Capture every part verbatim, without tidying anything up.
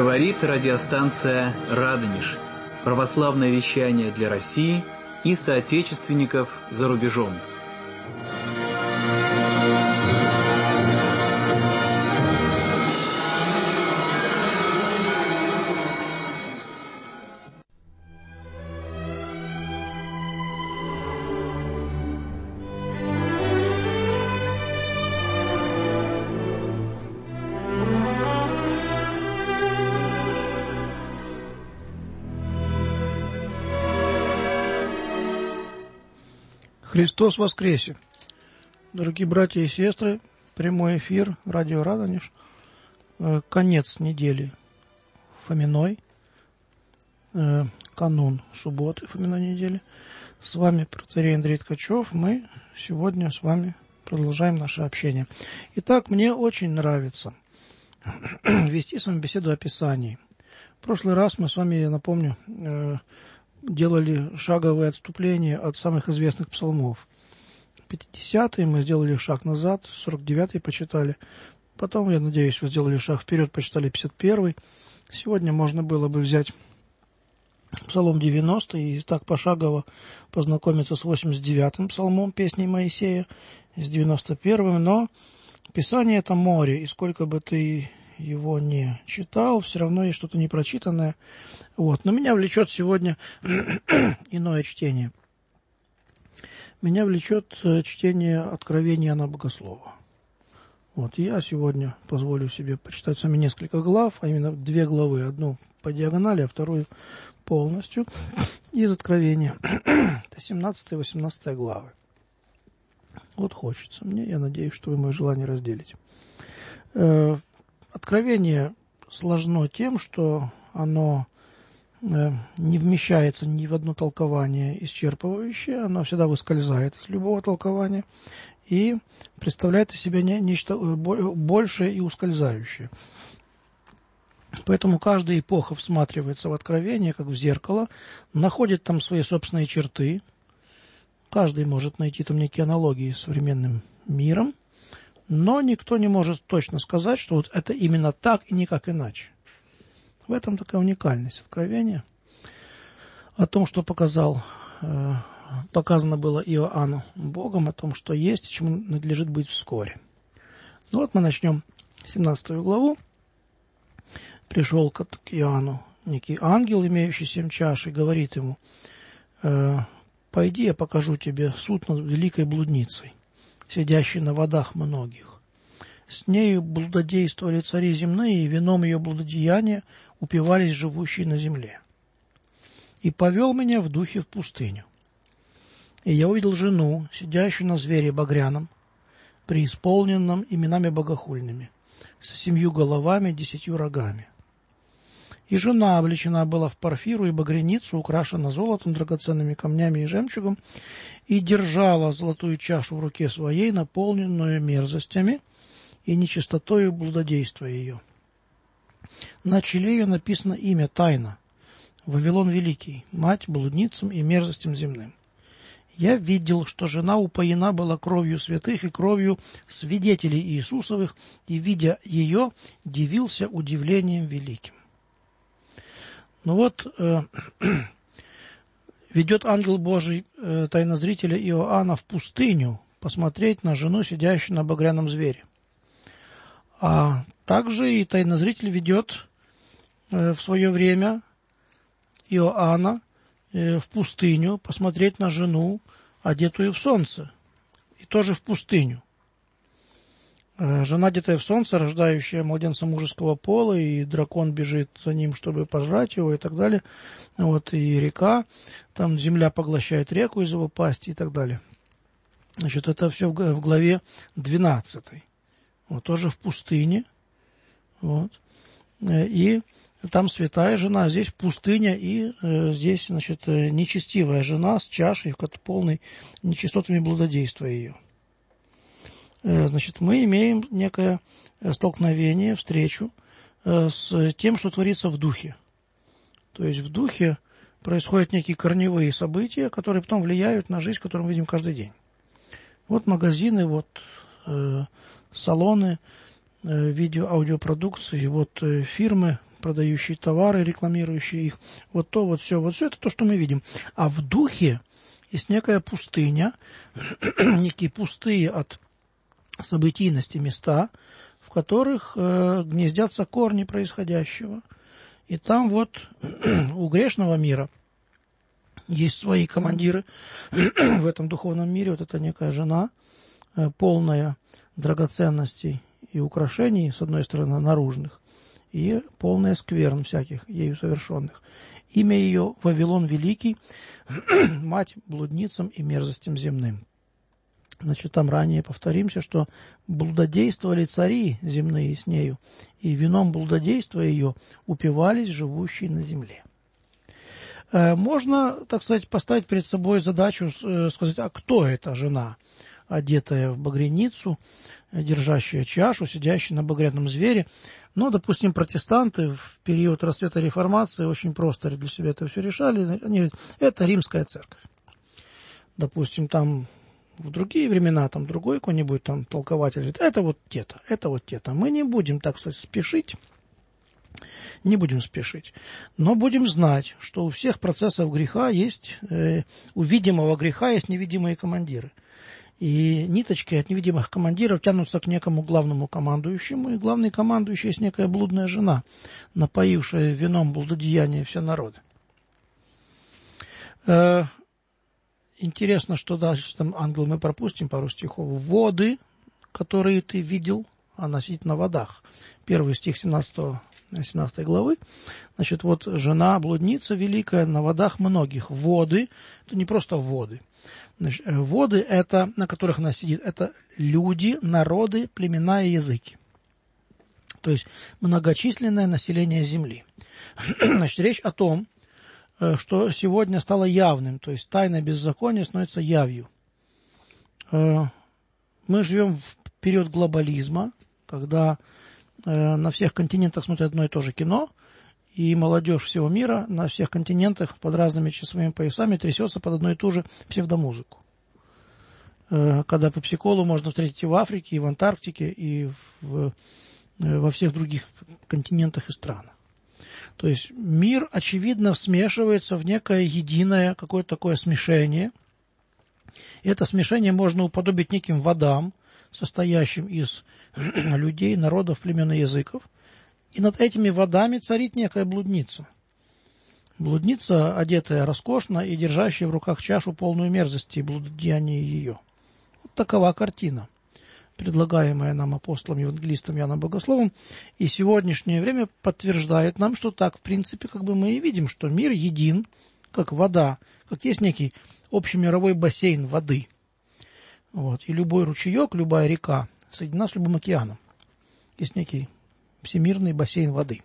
Говорит радиостанция «Радонеж». Православное вещание для России и соотечественников за рубежом. Христос воскресе! Дорогие братья и сестры, прямой эфир, радио Радонеж, конец недели Фоминой, канун субботы Фоминой недели. С вами протоиерей Андрей Ткачев. Мы сегодня с вами продолжаем наше общение. Итак, мне очень нравится вести с вами беседу о Писании. В прошлый раз мы с вами, я напомню, делали шаговые отступления от самых известных псалмов. пятидесятый мы сделали шаг назад, сорок девятый почитали. Потом, я надеюсь, вы сделали шаг вперед, почитали пятьдесят первый. Сегодня можно было бы взять псалом девяностый и так пошагово познакомиться с восемьдесят девятым псалмом песни Моисея, с девяносто первым. Но Писание — это море, и сколько бы ты его не читал, все равно есть что-то непрочитанное. Вот. Но меня влечет сегодня иное чтение. Меня влечет чтение Откровения Иоанна Богослова. Вот. Я сегодня позволю себе почитать с вами несколько глав, а именно две главы. Одну по диагонали, а вторую полностью из Откровения. Это семнадцатая и восемнадцатая главы. Вот хочется мне, я надеюсь, что вы мое желание разделите. Откровение сложно тем, что оно э, не вмещается ни в одно толкование исчерпывающее, оно всегда выскользает из любого толкования и представляет из себя не, нечто большее и ускользающее. Поэтому каждая эпоха всматривается в Откровение, как в зеркало, находит там свои собственные черты. Каждый может найти там некие аналогии с современным миром. Но никто не может точно сказать, что вот это именно так и никак иначе. В этом такая уникальность Откровения. О том, что показал, э, показано было Иоанну Богом, о том, что есть и чему надлежит быть вскоре. Ну вот мы начнем семнадцатую главу. Пришел к Иоанну некий ангел, имеющий семь чаш, и говорит ему: э, «Пойди, я покажу тебе суд над великой блудницей, сидящий на водах многих. С нею блудодействовали цари земные, и вином ее блудодеяния упивались живущие на земле. И повел меня в духе в пустыню. И я увидел жену, сидящую на звере багряном, преисполненном именами богохульными, с семью головами, десятью рогами. И жена облечена была в парфиру и багряницу, украшена золотом, драгоценными камнями и жемчугом, и держала золотую чашу в руке своей, наполненную мерзостями и нечистотою блудодейства ее. На челе ее написано имя тайна: Вавилон Великий, мать блудницам и мерзостям земным. Я видел, что жена упоена была кровью святых и кровью свидетелей Иисусовых, и, видя ее, дивился удивлением великим». Ну вот, э, ведет ангел Божий э, тайнозрителя Иоанна в пустыню посмотреть на жену, сидящую на багряном звере. А также и тайнозритель ведет э, в свое время Иоанна э, в пустыню посмотреть на жену, одетую в солнце, и тоже в пустыню. Жена, одетая в солнце, рождающая младенца мужеского пола, и дракон бежит за ним, чтобы пожрать его, и так далее. Вот, и река, там земля поглощает реку из его пасти, и так далее. Значит, это все в главе двенадцатой. Вот, тоже в пустыне. Вот. И там святая жена, здесь пустыня, и э, здесь, значит, нечестивая жена с чашей, полной нечистотами блудодейства ее. Значит, мы имеем некое столкновение, встречу с тем, что творится в духе. То есть в духе происходят некие корневые события, которые потом влияют на жизнь, которую мы видим каждый день. Вот магазины, вот э, салоны, видео-аудиопродукции, вот фирмы, продающие товары, рекламирующие их, вот то, вот все, вот все это то, что мы видим. А в духе есть некая пустыня, некие пустые от событийности места, в которых э, гнездятся корни происходящего. И там вот у грешного мира есть свои командиры в этом духовном мире. Вот это некая жена, э, полная драгоценностей и украшений, с одной стороны, наружных, и полная скверн всяких, ею совершенных. Имя ее Вавилон Великий, мать блудницам и мерзостям земным. Значит, там ранее повторимся, что блудодействовали цари земные с нею, и вином блудодейства ее упивались живущие на земле. Можно, так сказать, поставить перед собой задачу сказать, а кто эта жена, одетая в багряницу, держащая чашу, сидящая на багряном звере. Но, допустим, протестанты в период расцвета реформации очень просто для себя это все решали. Они говорят, это римская церковь. Допустим, там в другие времена, там другой какой-нибудь там толкователь говорит, это вот те-то, это вот те-то. Мы не будем, так сказать, спешить, не будем спешить, но будем знать, что у всех процессов греха есть, э, у видимого греха есть невидимые командиры. И ниточки от невидимых командиров тянутся к некому главному командующему, и главный командующий есть некая блудная жена, напоившая вином блудодеяния все народы. Э, интересно, что дальше там ангел мы пропустим пару стихов. Воды, которые ты видел, а носить на водах. Первый стих семнадцатой главы. Значит, вот жена блудница великая на водах многих. Воды, это не просто воды. Значит, воды, это, на которых она сидит, это люди, народы, племена и языки. То есть многочисленное население земли. Значит, речь о том, что сегодня стало явным, то есть тайна беззакония становится явью. Мы живем в период глобализма, когда на всех континентах смотрят одно и то же кино, и молодежь всего мира на всех континентах под разными часовыми поясами трясется под одну и ту же псевдомузыку. Когда пепси-колу можно встретить и в Африке, и в Антарктике, и в, во всех других континентах и странах. То есть мир, очевидно, смешивается в некое единое, какое-то такое смешение. И это смешение можно уподобить неким водам, состоящим из людей, народов, племен и языков. И над этими водами царит некая блудница. Блудница, одетая роскошно и держащая в руках чашу полную мерзости и блудодеяния ее. Вот такова картина, предлагаемая нам апостолом, евангелистом Иоанном Богословом. И сегодняшнее время подтверждает нам, что так, в принципе, как бы мы и видим, что мир един, как вода, как есть некий общемировой бассейн воды. Вот. И любой ручеек, любая река соединена с любым океаном. Есть некий всемирный бассейн воды.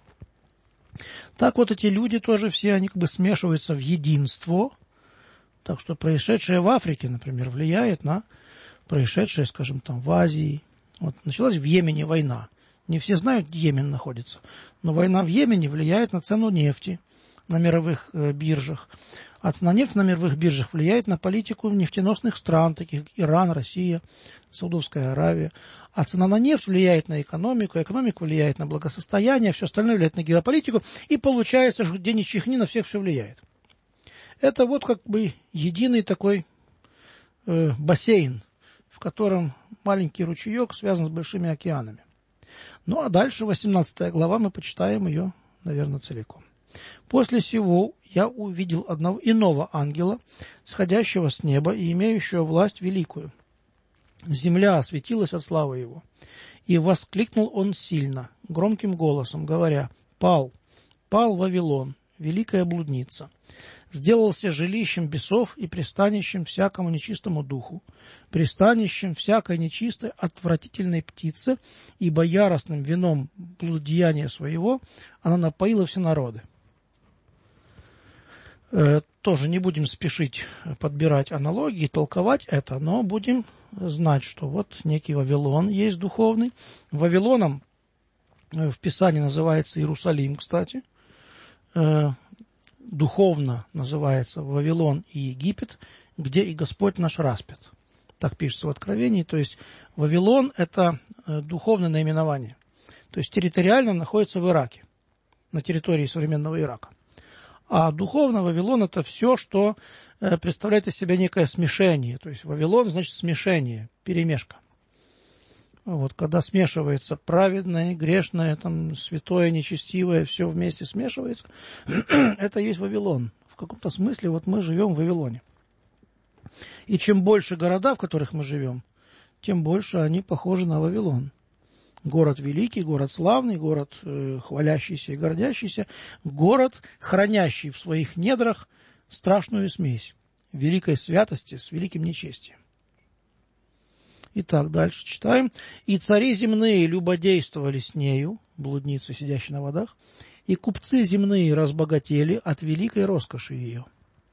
Так вот эти люди тоже все, они как бы смешиваются в единство. Так что происшедшее в Африке, например, влияет на происшедшее, скажем, там в Азии. Вот началась в Йемене война. Не все знают, где Йемен находится. Но война в Йемене влияет на цену нефти на мировых э, биржах. А цена нефти на мировых биржах влияет на политику нефтеносных стран, таких как Иран, Россия, Саудовская Аравия. А цена на нефть влияет на экономику, экономика влияет на благосостояние, все остальное влияет на геополитику. И получается, что где ни чихни, на всех все влияет. Это вот как бы единый такой э, бассейн, в котором маленький ручеек связан с большими океанами. Ну а дальше, восемнадцатая глава, мы почитаем ее, наверное, целиком. «После сего я увидел одного иного ангела, сходящего с неба и имеющего власть великую. Земля осветилась от славы его. И воскликнул он сильно, громким голосом, говоря: «Пал, пал Вавилон, великая блудница, сделался жилищем бесов и пристанищем всякому нечистому духу, пристанищем всякой нечистой отвратительной птицы, ибо яростным вином блудодеяния своего она напоила все народы». Э, тоже не будем спешить подбирать аналогии, толковать это, но будем знать, что вот некий Вавилон есть духовный. Вавилоном в Писании называется Иерусалим, кстати. Э, духовно называется Вавилон и Египет, где и Господь наш распят. Так пишется в Откровении. То есть Вавилон – это духовное наименование. То есть территориально находится в Ираке, на территории современного Ирака. А духовно Вавилон – это все, что э, представляет из себя некое смешение. То есть Вавилон значит смешение, перемешка. Вот, когда смешивается праведное, грешное, там, святое, нечестивое, все вместе смешивается, это и есть Вавилон. В каком-то смысле вот мы живем в Вавилоне. И чем больше города, в которых мы живем, тем больше они похожи на Вавилон. Город великий, город славный, город э, хвалящийся и гордящийся, город, хранящий в своих недрах страшную смесь великой святости с великим нечестием. Итак, дальше читаем. «И цари земные любодействовали с нею», блудницы, сидящие на водах, «и купцы земные разбогатели от великой роскоши ее.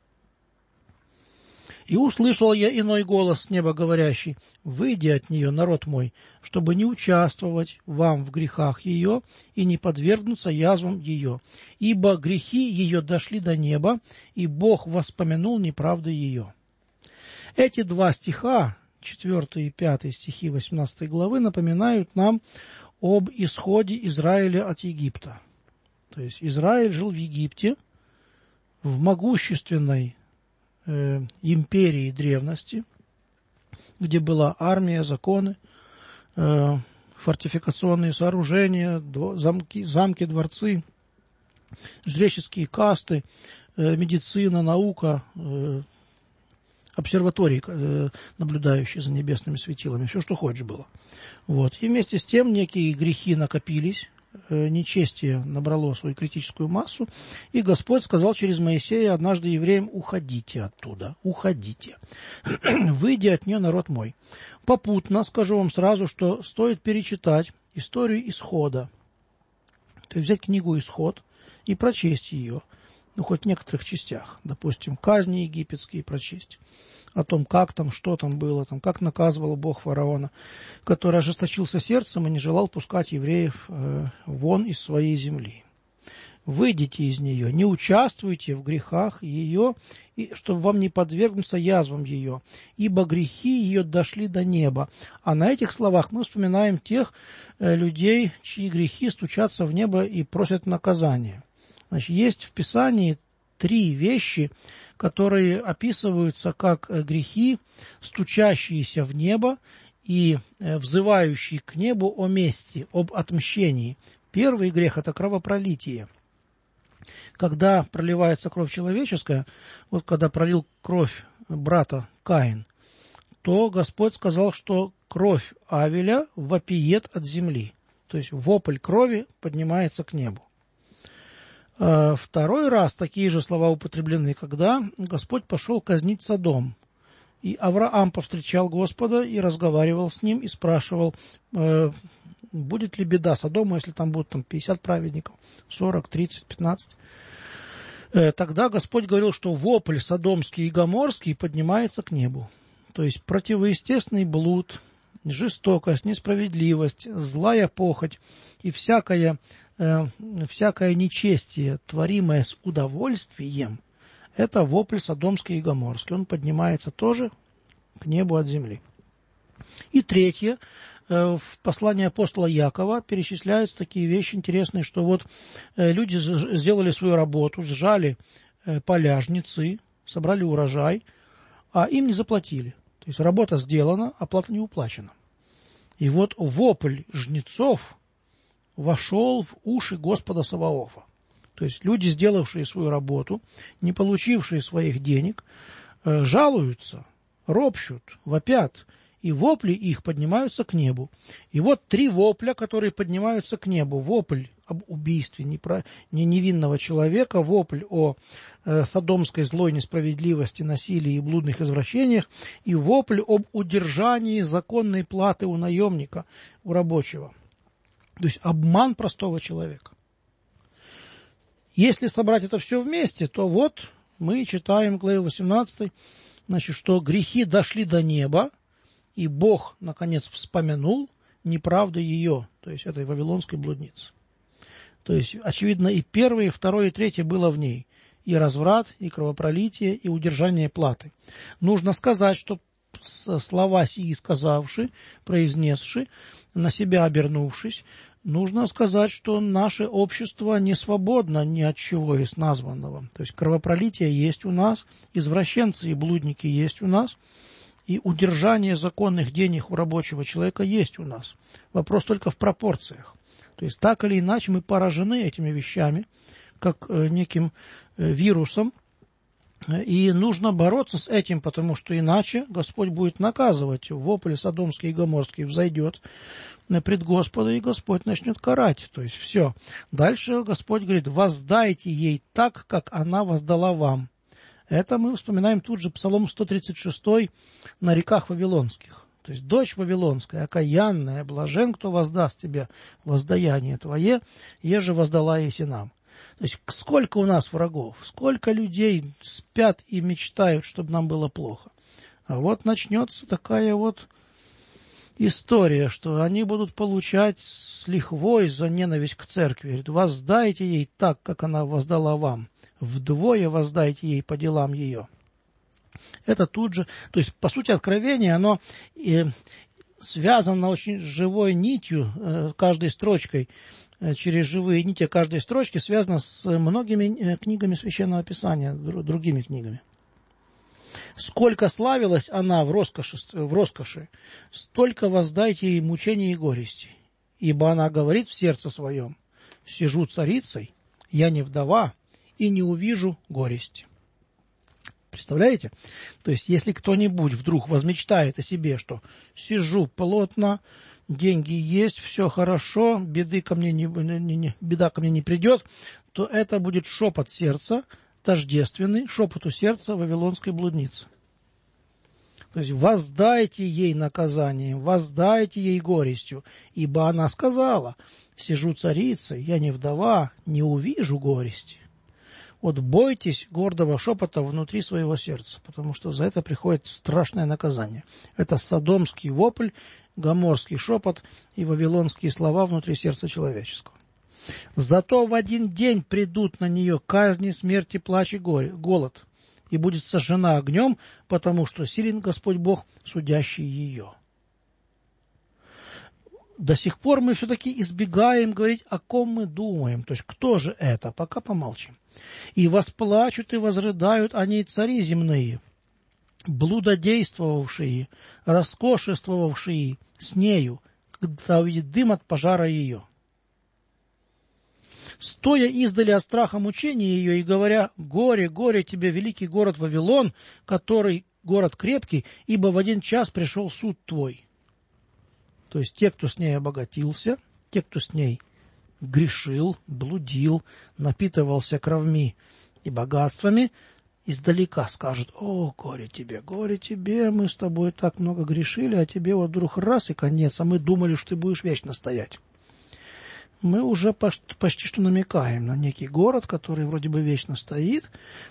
И услышал я иной голос с неба, говорящий: выйди от нее, народ мой, чтобы не участвовать вам в грехах ее и не подвергнуться язвам ее, ибо грехи ее дошли до неба, и Бог воспомянул неправды ее». Эти два стиха, четвертый и пятый стихи восемнадцатой главы, напоминают нам об исходе Израиля от Египта. То есть Израиль жил в Египте, в могущественной э, империи древности, где была армия, законы, э, фортификационные сооружения, замки, замки, дворцы, жреческие касты, э, медицина, наука, э, обсерватории, э, наблюдающие за небесными светилами, все, что хочешь было. Вот. И вместе с тем некие грехи накопились, э, нечестие набрало свою критическую массу, и Господь сказал через Моисея однажды евреям: уходите оттуда, уходите, выйди от нее, народ мой. Попутно скажу вам сразу, что стоит перечитать историю Исхода, то есть взять книгу Исход и прочесть ее, ну, хоть в некоторых частях, допустим, казни египетские прочесть, о том, как там, что там было, там, как наказывал Бог фараона, который ожесточился сердцем и не желал пускать евреев э, вон из своей земли. Выйдите из нее, не участвуйте в грехах ее, и, чтобы вам не подвергнуться язвам ее, ибо грехи ее дошли до неба. А на этих словах мы вспоминаем тех э, людей, чьи грехи стучатся в небо и просят наказания. Значит, есть в Писании три вещи, которые описываются как грехи, стучащиеся в небо и взывающие к небу о мести, об отмщении. Первый грех – это кровопролитие. Когда проливается кровь человеческая, вот когда пролил кровь брата Каин, то Господь сказал, что кровь Авеля вопиет от земли. То есть вопль крови поднимается к небу. Второй раз такие же слова употреблены, когда Господь пошел казнить Содом. И Авраам повстречал Господа и разговаривал с ним, и спрашивал, э, будет ли беда Содому, если там будут там, пятьдесят праведников, сорок, тридцать, пятнадцать. Э, тогда Господь говорил, что вопль содомский и гоморский поднимается к небу. То есть противоестественный блуд, жестокость, несправедливость, злая похоть и всякое, э, всякое нечестие, творимое с удовольствием, это вопль содомский и гоморский. Он поднимается тоже к небу от земли. И третье, э, в послании апостола Якова перечисляются такие вещи интересные, что вот э, люди сделали свою работу, сжали э, поля, жнецы, собрали урожай, а им не заплатили. То есть работа сделана, оплата не уплачена. И вот вопль жнецов вошел в уши Господа Саваофа. То есть люди, сделавшие свою работу, не получившие своих денег, жалуются, ропщут, вопят, и вопли их поднимаются к небу. И вот три вопля, которые поднимаются к небу. Вопль об убийстве невинного человека, вопль о э, содомской злой несправедливости, насилии и блудных извращениях, и вопль об удержании законной платы у наемника, у рабочего. То есть обман простого человека. Если собрать это все вместе, то вот мы читаем в главе восемнадцатой, значит, что грехи дошли до неба, и Бог, наконец, вспомянул неправду ее, то есть этой вавилонской блудницы. То есть, очевидно, и первое, и второе, и третье было в ней. И разврат, и кровопролитие, и удержание платы. Нужно сказать, что слова сии сказавши, произнесши, на себя обернувшись, Нужно сказать, что наше общество не свободно ни от чего из названного. То есть кровопролитие есть у нас, извращенцы и блудники есть у нас, и удержание законных денег у рабочего человека есть у нас. Вопрос только в пропорциях. То есть так или иначе мы поражены этими вещами, как э, неким э, вирусом, и нужно бороться с этим, потому что иначе Господь будет наказывать. Вопль Содомский и Гоморский взойдет пред Господа, и Господь начнет карать. То есть все. Дальше Господь говорит: воздайте ей так, как она воздала вам. Это мы вспоминаем тут же Псалом сто тридцать шесть на реках Вавилонских. То есть дочь Вавилонская, окаянная, блажен, кто воздаст тебе воздаяние твое, еже воздала еси нам. То есть сколько у нас врагов, сколько людей спят и мечтают, чтобы нам было плохо. А вот начнется такая вот история, что они будут получать с лихвой за ненависть к церкви. Говорит: воздайте ей так, как она воздала вам. Вдвое воздайте ей по делам ее. Это тут же, то есть, по сути, откровение, оно э, связано очень живой нитью, э, каждой строчкой, э, через живые нити каждой строчки связано с многими э, книгами Священного Писания, др- другими книгами. Сколько славилась она в роскоши, в роскоши, столько воздайте ей мучений и горести. Ибо она говорит в сердце своем: сижу царицей, я не вдова, и не увижу горести. Представляете? То есть, если кто-нибудь вдруг возмечтает о себе, что сижу плотно, деньги есть, все хорошо, беды ко мне не, не, не, беда ко мне не придет, то это будет шепот сердца, тождественный шепоту сердца вавилонской блудницы. То есть, воздайте ей наказанием, воздайте ей горестью, ибо она сказала: сижу царицей, я не вдова, не увижу горести. Вот бойтесь гордого шепота внутри своего сердца, потому что за это приходит страшное наказание. Это содомский вопль, гоморский шепот и вавилонские слова внутри сердца человеческого. Зато в один день придут на нее казни, смерти, плач и горе, голод, и будет сожжена огнем, потому что силен Господь Бог, судящий ее. До сих пор мы все-таки избегаем говорить, о ком мы думаем, то есть кто же это, пока помолчим. И восплачут и возрыдают о ней цари земные, блудодействовавшие, роскошествовавшие с нею, когда увидит дым от пожара ее. Стоя издали от страха мучения ее и говоря: горе, горе тебе, великий город Вавилон, который город крепкий, ибо в один час пришел суд твой. То есть те, кто с ней обогатился, те, кто с ней грешил, блудил, напитывался кровьми и богатствами, издалека скажут: о, горе тебе, горе тебе, мы с тобой так много грешили, а тебе вот вдруг раз и конец, а мы думали, что ты будешь вечно стоять. Мы уже почти, почти что намекаем на некий город, который вроде бы вечно стоит,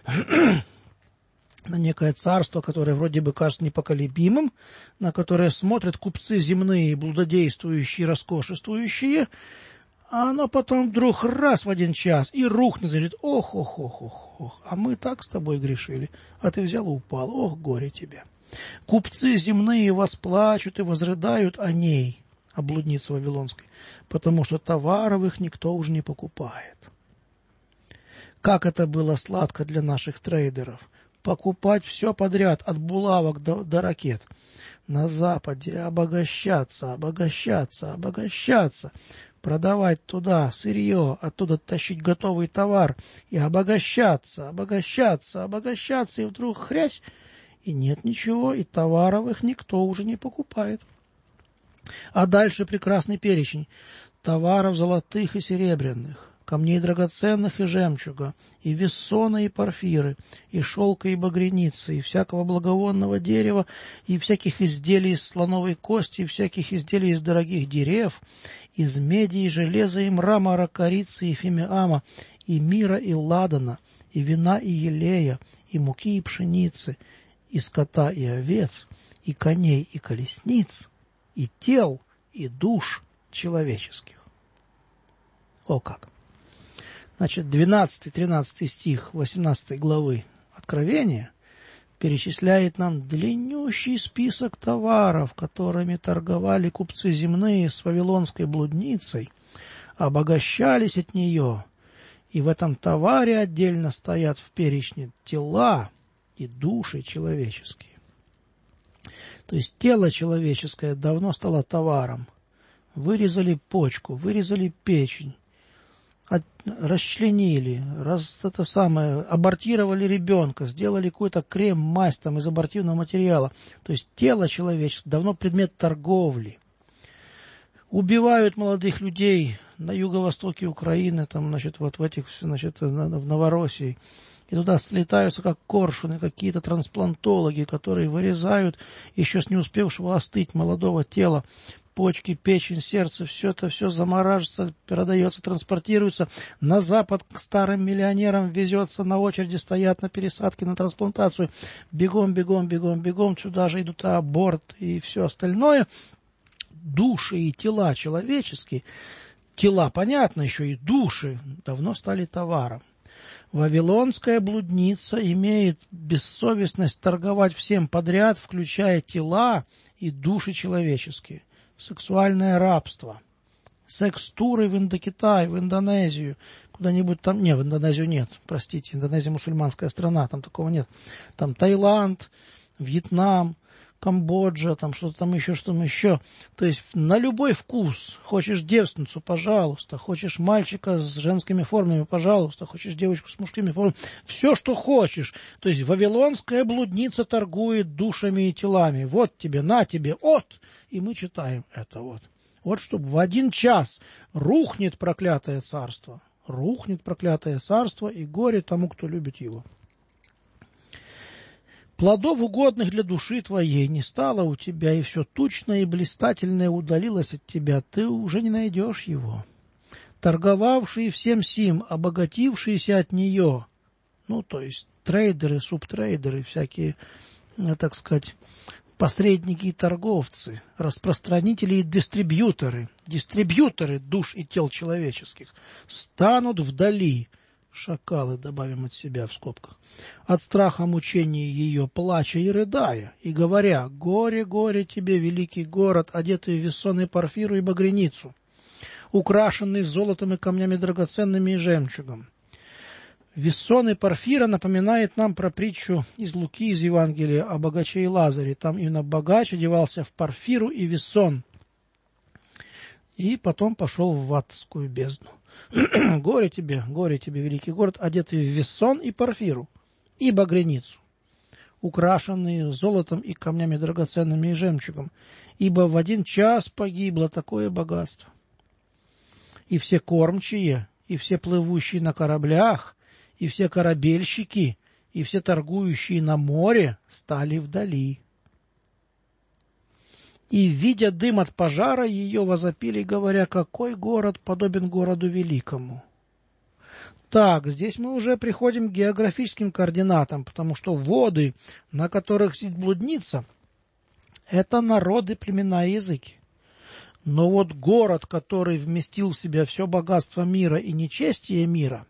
на некое царство, которое вроде бы кажется непоколебимым, на которое смотрят купцы земные, блудодействующие, роскошествующие, а оно потом вдруг раз в один час и рухнет, и говорит: ох, ох, ох, ох, ох, а мы так с тобой грешили, а ты взял и упал, ох, горе тебе. Купцы земные восплачут и возрыдают о ней, о блуднице вавилонской, потому что товаров их никто уже не покупает. Как это было сладко для наших трейдеров! Покупать все подряд, от булавок до, до ракет. На Западе обогащаться, обогащаться, обогащаться. Продавать туда сырье, оттуда тащить готовый товар. И обогащаться, обогащаться, обогащаться. И вдруг хрясь, и нет ничего, и товаров их никто уже не покупает. А дальше прекрасный перечень. Товаров золотых и серебряных, камней драгоценных и жемчуга, и вессона, и порфиры, и шелка, и багряницы, и всякого благовонного дерева, и всяких изделий из слоновой кости, и всяких изделий из дорогих дерев, из меди, и железа, и мрамора, корицы, и фимиама, и мира, и ладана, и вина, и елея, и муки, и пшеницы, и скота, и овец, и коней, и колесниц, и тел, и душ человеческих. О как! Значит, двенадцатый-тринадцатый стих восемнадцатой главы Откровения перечисляет нам длиннющий список товаров, которыми торговали купцы земные с вавилонской блудницей, обогащались от нее, и в этом товаре отдельно стоят в перечне тела и души человеческие. То есть тело человеческое давно стало товаром. Вырезали почку, вырезали печень, от, расчленили, раз, это самое, абортировали ребенка, сделали какой-то крем, мазь там из абортивного материала. То есть тело человеческое давно предмет торговли. Убивают молодых людей на юго-востоке Украины, там, значит, вот в этих, значит, в Новороссии. И туда слетаются, как коршуны, какие-то трансплантологи, которые вырезают еще с не успевшего остыть молодого тела почки, печень, сердце, все это все замораживается, продается, транспортируется на Запад к старым миллионерам, везется, на очереди стоят на пересадке, на трансплантацию. Бегом, бегом, бегом, бегом, сюда же идут аборт и все остальное. Души и тела человеческие, тела, понятно, еще и души, давно стали товаром. Вавилонская блудница имеет бессовестность торговать всем подряд, включая тела и души человеческие. Сексуальное рабство. Секс-туры в Индокитай, в Индонезию, куда-нибудь там... Не, в Индонезию нет, простите, Индонезия мусульманская страна, там такого нет. Там Таиланд, Вьетнам, Камбоджа, там что-то там еще, что-то еще. То есть на любой вкус. Хочешь девственницу, пожалуйста. Хочешь мальчика с женскими формами, пожалуйста. Хочешь девочку с мужскими формами. Все, что хочешь. То есть вавилонская блудница торгует душами и телами. Вот тебе, на тебе, от. И мы читаем это вот. Вот чтобы в один час рухнет проклятое царство. Рухнет проклятое царство, и горе тому, кто любит его. Плодов, угодных для души твоей, не стало у тебя, и все тучное и блистательное удалилось от тебя, ты уже не найдешь его. Торговавшие всем сим, обогатившиеся от нее, ну, то есть трейдеры, субтрейдеры, всякие, так сказать, посредники и торговцы, распространители и дистрибьюторы, дистрибьюторы душ и тел человеческих, станут вдали. Шакалы, добавим от себя в скобках, от страха мучений ее, плача и рыдая, и говоря: «Горе, горе тебе, великий город, одетый в вессоны порфиру и багряницу, украшенный золотом и камнями драгоценными и жемчугом». Вессоны порфира напоминает нам про притчу из Луки, из Евангелия о богаче и Лазаре. Там именно богач одевался в порфиру и вессон, и потом пошел в адскую бездну. Горе тебе, горе тебе, великий город, одетый в вессон и порфиру, и багряницу, украшенные золотом и камнями драгоценными и жемчугом, ибо в один час погибло такое богатство. И все кормчие, и все плывущие на кораблях, и все корабельщики, и все торгующие на море стали вдали. И, видя дым от пожара, ее возопили, говоря: «Какой город подобен городу великому?» Так, здесь мы уже приходим к географическим координатам, потому что воды, на которых сидит блудница, это народы, племена и языки. Но вот город, который вместил в себя все богатство мира и нечестие мира,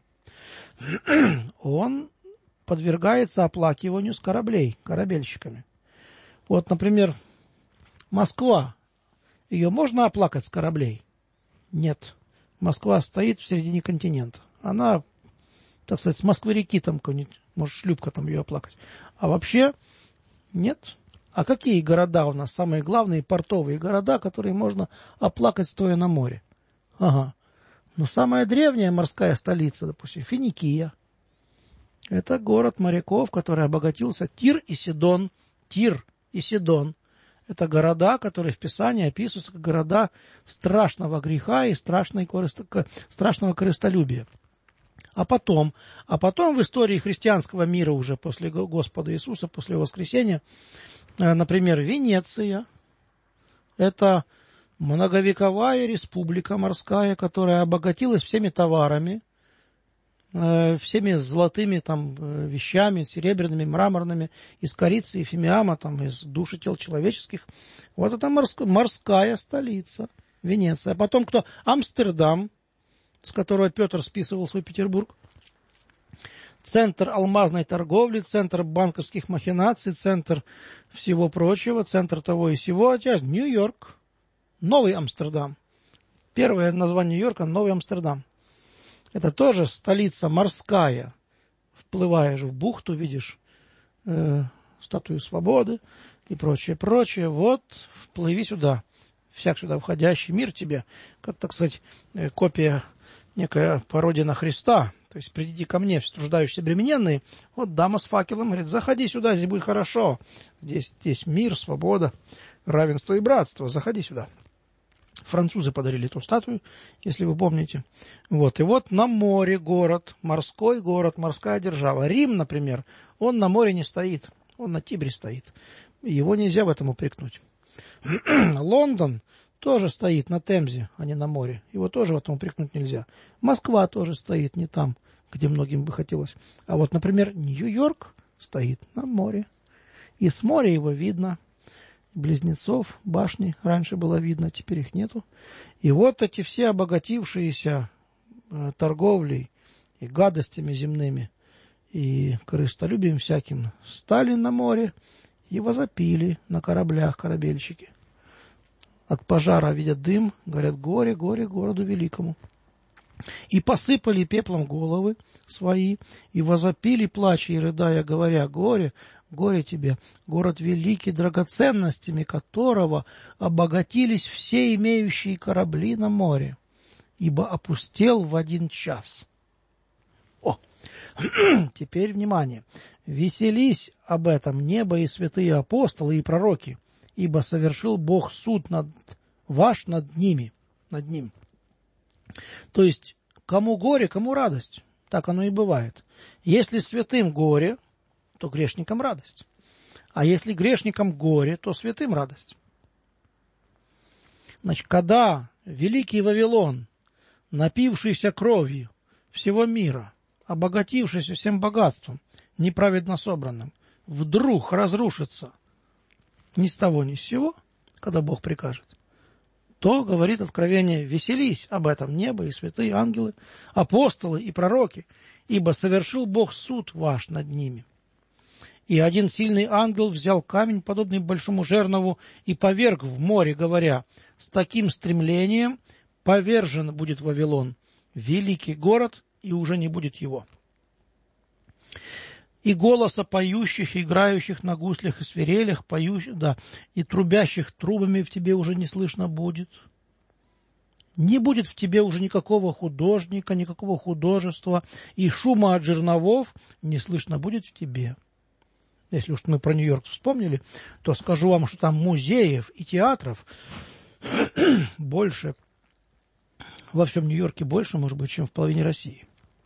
он подвергается оплакиванию с кораблей, корабельщиками. Вот, например, Москва. Ее можно оплакать с кораблей? Нет. Москва стоит в середине континента. Она, так сказать, с Москвы-реки там какой-нибудь, может, шлюпка там ее оплакать. А вообще нет. А какие города у нас самые главные портовые города, которые можно оплакать, стоя на море? Ага. Но самая древняя морская столица, допустим, Финикия. Это город моряков, который обогатился. Тир и Сидон. Тир и Сидон. Это города, которые в Писании описываются как города страшного греха и страшного корыстолюбия. А потом, а потом в истории христианского мира уже после Господа Иисуса, после воскресения, например, Венеция. Это многовековая республика морская, которая обогатилась всеми товарами, всеми золотыми там вещами, серебряными, мраморными, из корицы и фимиама, там, из души тел человеческих. Вот это морская, морская столица, Венеция. А потом кто? Амстердам, с которого Петр списывал свой Петербург. центр алмазной торговли, центр банковских махинаций, центр всего прочего, центр того и сего. А сейчас Нью-Йорк, Новый Амстердам. Первое название Нью-Йорка – Новый Амстердам. Это тоже столица морская. Вплываешь в бухту, видишь э, статую свободы и прочее, прочее. Вот, вплыви сюда. Всяк сюда входящий мир тебе, как, так сказать, э, копия, некая пародия на Христа. То есть, придите ко мне, все труждающиеся обремененные. Вот дама с факелом говорит, заходи сюда, здесь будет хорошо. Здесь, здесь мир, свобода, равенство и братство. Заходи сюда. Французы подарили эту статую, если вы помните. Вот. И вот на море город, морской город, морская держава. Рим, например, он на море не стоит, он на Тибре стоит. Его нельзя в этом упрекнуть. Лондон тоже стоит на Темзе, а не на море. Его тоже в этом упрекнуть нельзя. Москва тоже стоит не там, где многим бы хотелось. А вот, например, Нью-Йорк стоит на море. И с моря его видно. Близнецов, башни раньше было видно, теперь их нету. И вот эти все обогатившиеся э, торговлей и гадостями земными, и корыстолюбием всяким, стали на море и возопили на кораблях корабельщики. От пожара видят дым, говорят, горе, горе городу великому. И посыпали пеплом головы свои, и возопили, плача и рыдая, говоря, горе, горе тебе, город великий, драгоценностями которого обогатились все имеющие корабли на море, ибо опустел в один час. О, теперь внимание. Веселись об этом небо и святые апостолы и пророки, ибо совершил Бог суд над ваш над ними, над ним. То есть, кому горе, кому радость. Так оно и бывает. Если святым горе, то грешникам радость. А если грешникам горе, то святым радость. Значит, когда великий Вавилон, напившийся кровью всего мира, обогатившийся всем богатством, неправедно собранным, вдруг разрушится ни с того ни с сего, когда Бог прикажет, то, говорит Откровение, веселись об этом небо и святые ангелы, апостолы и пророки, ибо совершил Бог суд ваш над ними. И один сильный ангел взял камень, подобный большому жернову, и поверг в море, говоря, с таким стремлением повержен будет Вавилон, великий город, и уже не будет его. И голоса поющих, и играющих на гуслях и свирелях, поющих, да, и трубящих трубами в тебе уже не слышно будет. Не будет в тебе уже никакого художника, никакого художества, и шума от жерновов не слышно будет в тебе. Если уж мы про Нью-Йорк вспомнили, то скажу вам, что там музеев и театров больше, во всем Нью-Йорке больше, может быть, чем в половине России.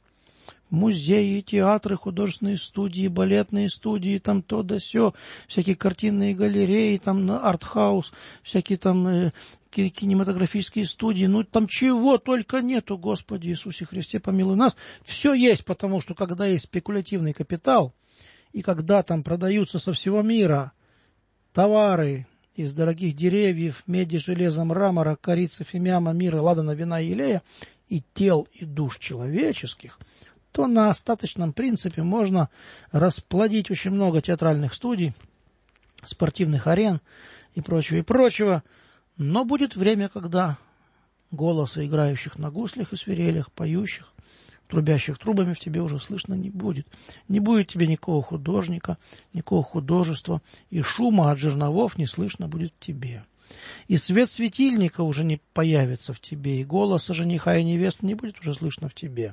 Музеи, театры, художественные студии, балетные студии, там то да сё, всякие картинные галереи, там арт-хаус, всякие там э, кинематографические студии, ну там чего только нету, Господи Иисусе Христе, помилуй нас. Все есть, потому что когда есть спекулятивный капитал, и когда там продаются со всего мира товары из дорогих деревьев, меди, железа, мрамора, корицы, фимиама, мира, ладана, вина и илея, и тел, и душ человеческих, то на остаточном принципе можно расплодить очень много театральных студий, спортивных арен и прочего, и прочего. Но будет время, когда голоса играющих на гуслях и свирелях, поющих, трубящих трубами в тебе уже слышно не будет. Не будет тебе никакого художника, никакого художества, и шума от жерновов не слышно будет в тебе. И свет светильника уже не появится в тебе, и голоса жениха и невесты не будет уже слышно в тебе.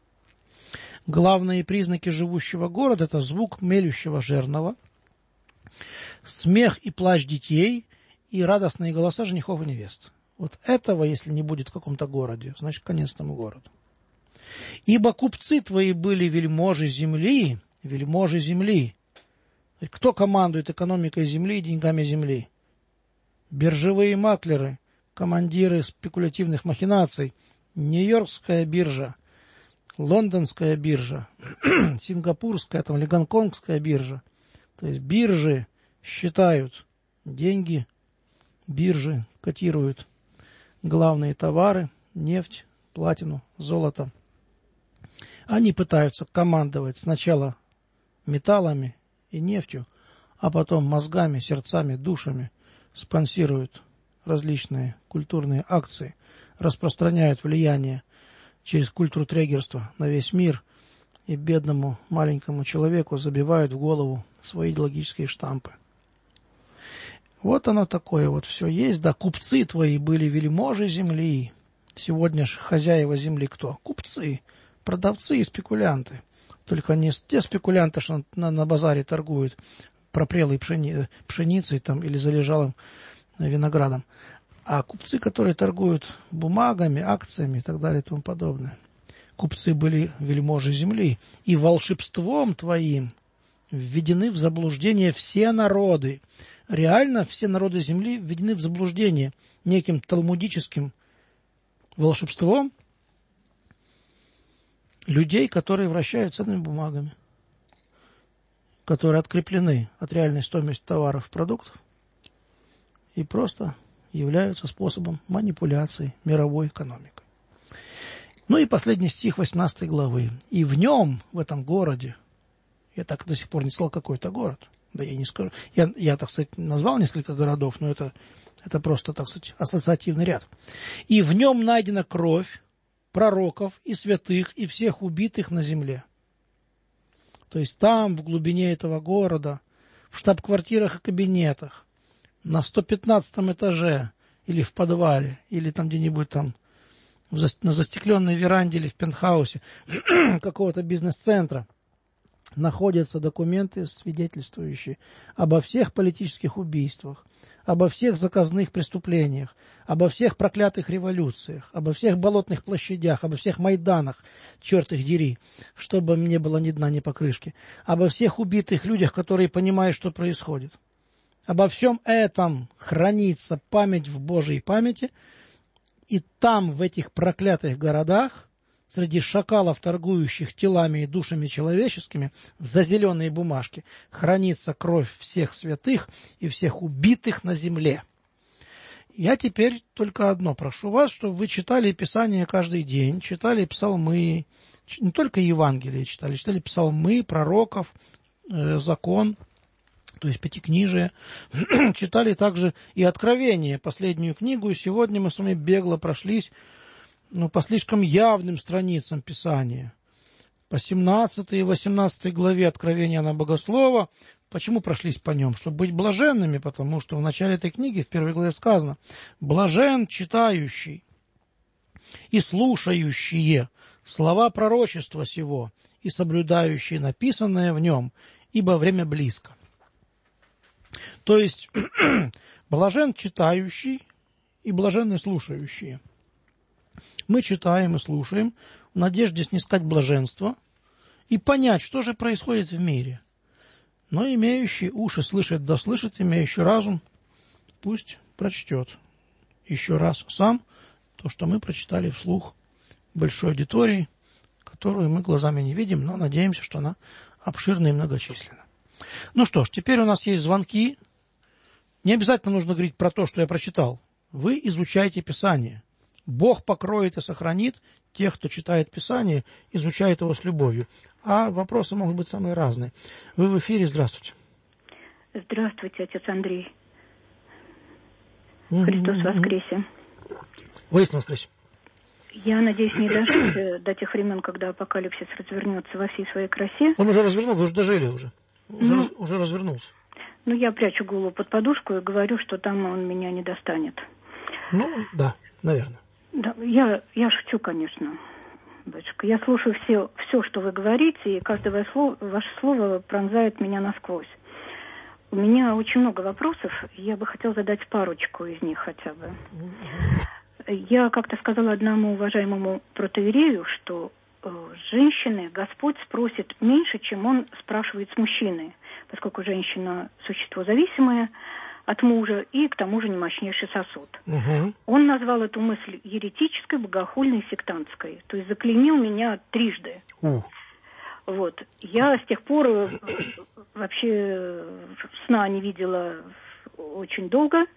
Главные признаки живущего города – это звук мелющего жернова, смех и плач детей и радостные голоса женихов и невест. Вот этого, если не будет в каком-то городе, значит, конец тому городу. Ибо купцы твои были вельможи земли, вельможи земли. Кто командует экономикой земли и деньгами земли? Биржевые маклеры, командиры спекулятивных махинаций, Нью-Йоркская биржа, Лондонская биржа, Сингапурская там, или Гонконгская биржа. То есть биржи считают деньги, биржи котируют главные товары, нефть, платину, золото. Они пытаются командовать сначала металлами и нефтью, а потом мозгами, сердцами, душами, спонсируют различные культурные акции, распространяют влияние через культуртрегерство на весь мир, и бедному маленькому человеку забивают в голову свои идеологические штампы. Вот оно такое вот все есть. Да, купцы твои были вельможи земли. Сегодня же хозяева земли кто? Купцы, продавцы и спекулянты. Только не те спекулянты, что на, на базаре торгуют пропрелой пшени, пшеницей там, или залежалым виноградом, а купцы, которые торгуют бумагами, акциями и так далее и тому подобное. Купцы были вельможи земли, и волшебством твоим введены в заблуждение все народы. Реально все народы земли введены в заблуждение неким талмудическим волшебством людей, которые вращают ценными бумагами, которые откреплены от реальной стоимости товаров и продуктов и просто являются способом манипуляции мировой экономикой. Ну и последний стих восемнадцатой главы. «И в нем, в этом городе», я так до сих пор не сказал, какой это город, да я не скажу, я, я, так сказать, назвал несколько городов, но это, это просто, так сказать, ассоциативный ряд. «И в нем найдена кровь пророков и святых и всех убитых на земле». То есть там, в глубине этого города, в штаб-квартирах и кабинетах, на сто пятнадцатом этаже, или в подвале, или там где-нибудь там, на застекленной веранде или в пентхаусе какого-то бизнес-центра, находятся документы, свидетельствующие обо всех политических убийствах, обо всех заказных преступлениях, обо всех проклятых революциях, обо всех болотных площадях, обо всех Майданах, черт их дери, чтобы не было ни дна, ни покрышки, обо всех убитых людях, которые понимают, что происходит. Обо всем этом хранится память в Божьей памяти, и там, в этих проклятых городах, среди шакалов, торгующих телами и душами человеческими, за зеленые бумажки, хранится кровь всех святых и всех убитых на земле. Я теперь только одно прошу вас, чтобы вы читали Писание каждый день, читали псалмы, не только Евангелие читали, читали псалмы, пророков, э, закон, то есть Пятикнижие, читали также и Откровение, последнюю книгу, и сегодня мы с вами бегло прошлись ну, по слишком явным страницам Писания. По семнадцатой и восемнадцатой главе Откровения на Богослова. Почему прошлись по нем? Чтобы быть блаженными, потому что в начале этой книги, в первой главе сказано: «Блажен читающий и слушающие слова пророчества сего и соблюдающие написанное в нем, ибо время близко». То есть, блажен читающий и блаженны слушающие. Мы читаем и слушаем в надежде снискать блаженство и понять, что же происходит в мире. Но имеющий уши слышать да слышит, имеющий разум пусть прочтет еще раз сам то, что мы прочитали вслух большой аудитории, которую мы глазами не видим, но надеемся, что она обширна и многочисленна. Ну что ж, теперь у нас есть звонки. Не обязательно нужно говорить про то, что я прочитал. Вы изучайте Писание. Бог покроет и сохранит тех, кто читает Писание, изучает его с любовью. А вопросы могут быть самые разные. Вы в эфире, здравствуйте. Здравствуйте, отец Андрей. Христос воскресе. Воистину воскресе. Я надеюсь, не дожить до тех времен, когда апокалипсис развернется во всей своей красе. Он уже развернулся, вы уже дожили уже. Уже, ну, раз, уже развернулся. Ну, я прячу голову под подушку и говорю, что там он меня не достанет. Ну, да, наверное. Да, я, я шучу, конечно, батюшка. Я слушаю все, все, что вы говорите, и каждое слово, ваше слово пронзает меня насквозь. У меня очень много вопросов, я бы хотела задать парочку из них хотя бы. Я как-то сказала одному уважаемому протоиерею, что э, женщины Господь спросит меньше, чем он спрашивает с мужчины, поскольку женщина – существо зависимое от мужа и, к тому же, немощнейший сосуд. Угу. Он назвал эту мысль еретической, богохульной и сектантской, то есть заклеймил меня трижды. У. Вот. Я с тех пор вообще сна не видела очень долго,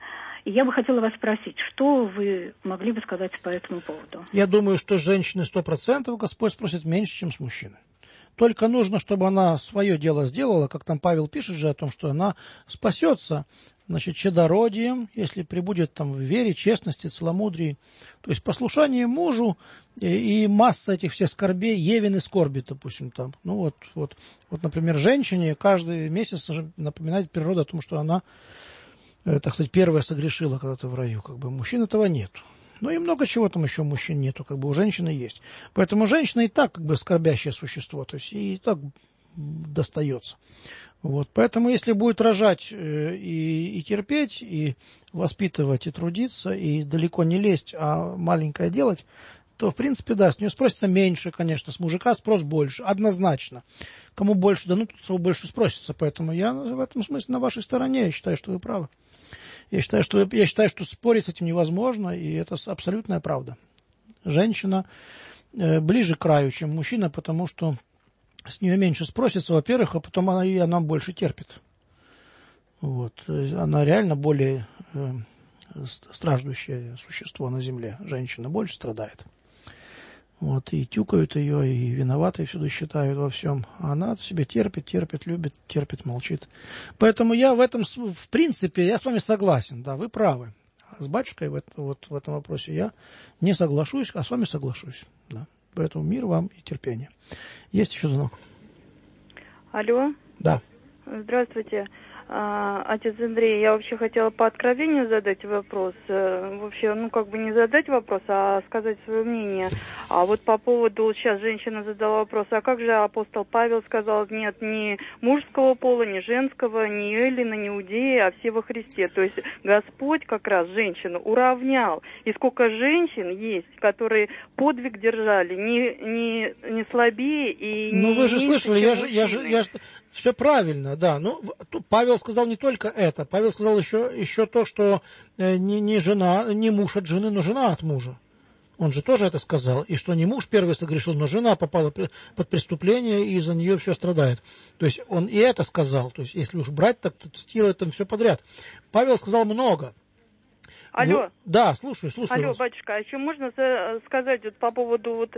И я бы хотела вас спросить, что вы могли бы сказать по этому поводу? Я думаю, что женщины сто процентов Господь спросит меньше, чем с мужчиной. Только нужно, чтобы она свое дело сделала, как там Павел пишет же о том, что она спасется, значит, чадородием, если прибудет там в вере, честности, целомудрии, то есть послушание мужу и, и масса этих всех скорбей, Евины скорби, допустим, там. Ну вот, вот, вот, например, женщине каждый месяц напоминает природа о том, что она, так сказать, первая согрешила когда-то в раю, как бы мужчин этого нет. Ну и много чего там еще мужчин нету, как бы у женщины есть. Поэтому женщина и так как бы скорбящее существо, то есть ей и так достается. Вот. Поэтому если будет рожать и, и терпеть, и воспитывать, и трудиться, и далеко не лезть, а маленькое делать, то, в принципе, да, с нее спросится меньше, конечно, с мужика спрос больше, однозначно. Кому больше дано, того больше спросится. Поэтому я в этом смысле на вашей стороне, я считаю, что вы правы. Я считаю, что, я считаю, что спорить с этим невозможно, и это абсолютная правда. Женщина э, ближе к краю, чем мужчина, потому что с нее меньше спросится, во-первых, а потом она, и она больше терпит. Вот. Она реально более э, страждущее существо на земле. Женщина больше страдает. Вот, и тюкают ее, и виноватой всюду считают во всем. А она себе терпит, терпит, любит, терпит, молчит. Поэтому я в этом, в принципе, я с вами согласен, да, вы правы. А с батюшкой в, это, вот, в этом вопросе я не соглашусь, а с вами соглашусь. Да. Поэтому мир вам и терпение. Есть еще звонок? Алло. Да. Здравствуйте. Отец Андрей, я вообще хотела по откровению задать вопрос. Вообще, ну, как бы не задать вопрос, а сказать свое мнение. А вот по поводу, сейчас женщина задала вопрос, а как же апостол Павел сказал, нет ни мужского пола, ни женского, ни эллина, ни иудея, а все во Христе. То есть Господь как раз женщину уравнял. И сколько женщин есть, которые подвиг держали, не, не, не слабее и не... Ну, вы же слышали, я же, я же, я же... Все правильно, да. Ну, Павел сказал не только это. Павел сказал еще, еще то, что не, не жена, не муж от жены, но жена от мужа. Он же тоже это сказал. И что не муж первый согрешил, но жена попала под преступление, и из-за нее все страдает. То есть он и это сказал. То есть если уж брать, так цитировать там все подряд. Павел сказал много. Алло. Ну, да, слушаю, слушаю. Алло, вас. батюшка, а еще можно сказать вот по поводу вот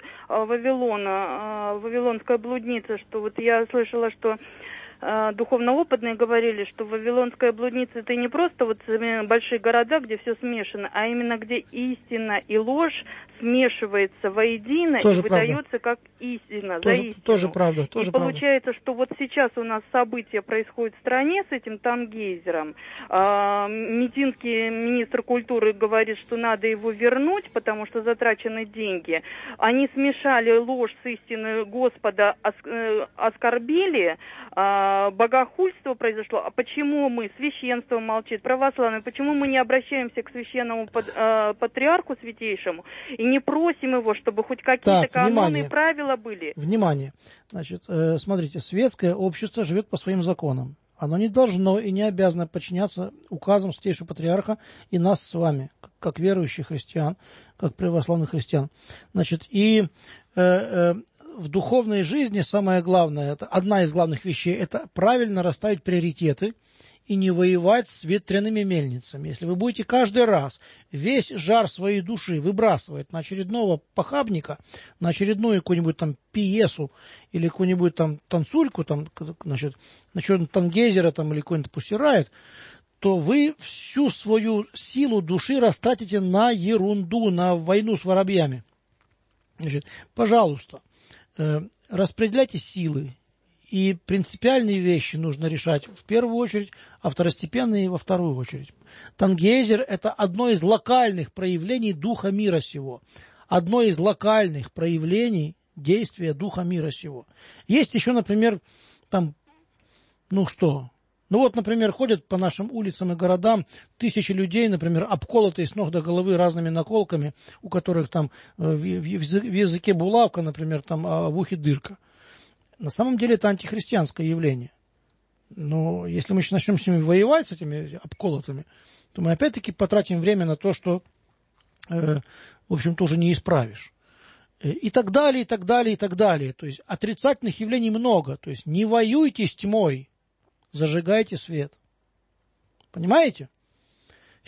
Вавилона, Вавилонской блудницы, что вот я слышала, что духовно опытные говорили, что Вавилонская блудница это не просто вот большие города, где все смешано, а именно где истина и ложь смешивается воедино тоже и выдается как истина, тоже, за истину. Тоже правда. Тоже и получается, правда. Что вот сейчас у нас события происходят в стране с этим Тангейзером. А, Мединский министр культуры говорит, что надо его вернуть, потому что затрачены деньги. Они смешали ложь с истиной Господа, оскорбили, а, богохульство произошло. А почему мы, священство молчит, православное, почему мы не обращаемся к священному патриарху святейшему и не просим его, чтобы хоть какие-то так, каноны и правила были? Внимание. Значит, э, смотрите, светское общество живет по своим законам. Оно не должно и не обязано подчиняться указам святейшего патриарха и нас с вами, как, как верующих христиан, как православных христиан. Значит, и э, э, в духовной жизни самое главное, это одна из главных вещей, это правильно расставить приоритеты и не воевать с ветряными мельницами. Если вы будете каждый раз весь жар своей души выбрасывать на очередного похабника, на очередную какую-нибудь там пьесу или какую-нибудь там танцульку, там, значит, на что-нибудь Тангейзера там, или какой-нибудь пусирает, то вы всю свою силу души растратите на ерунду, на войну с воробьями. Значит, пожалуйста, э, распределяйте силы. И принципиальные вещи нужно решать в первую очередь, а второстепенные во вторую очередь. Тангейзер – это одно из локальных проявлений духа мира сего. Одно из локальных проявлений действия духа мира сего. Есть еще, например, там, ну что, ну вот, например, ходят по нашим улицам и городам тысячи людей, например, обколотые с ног до головы разными наколками, у которых там в языке булавка, например, там, а в ухе дырка. На самом деле это антихристианское явление. Но если мы начнем с ними воевать, с этими обколотыми, то мы опять-таки потратим время на то, что, э, в общем, тоже не исправишь. И так далее, и так далее, и так далее. То есть отрицательных явлений много. То есть не воюйте с тьмой, зажигайте свет. Понимаете?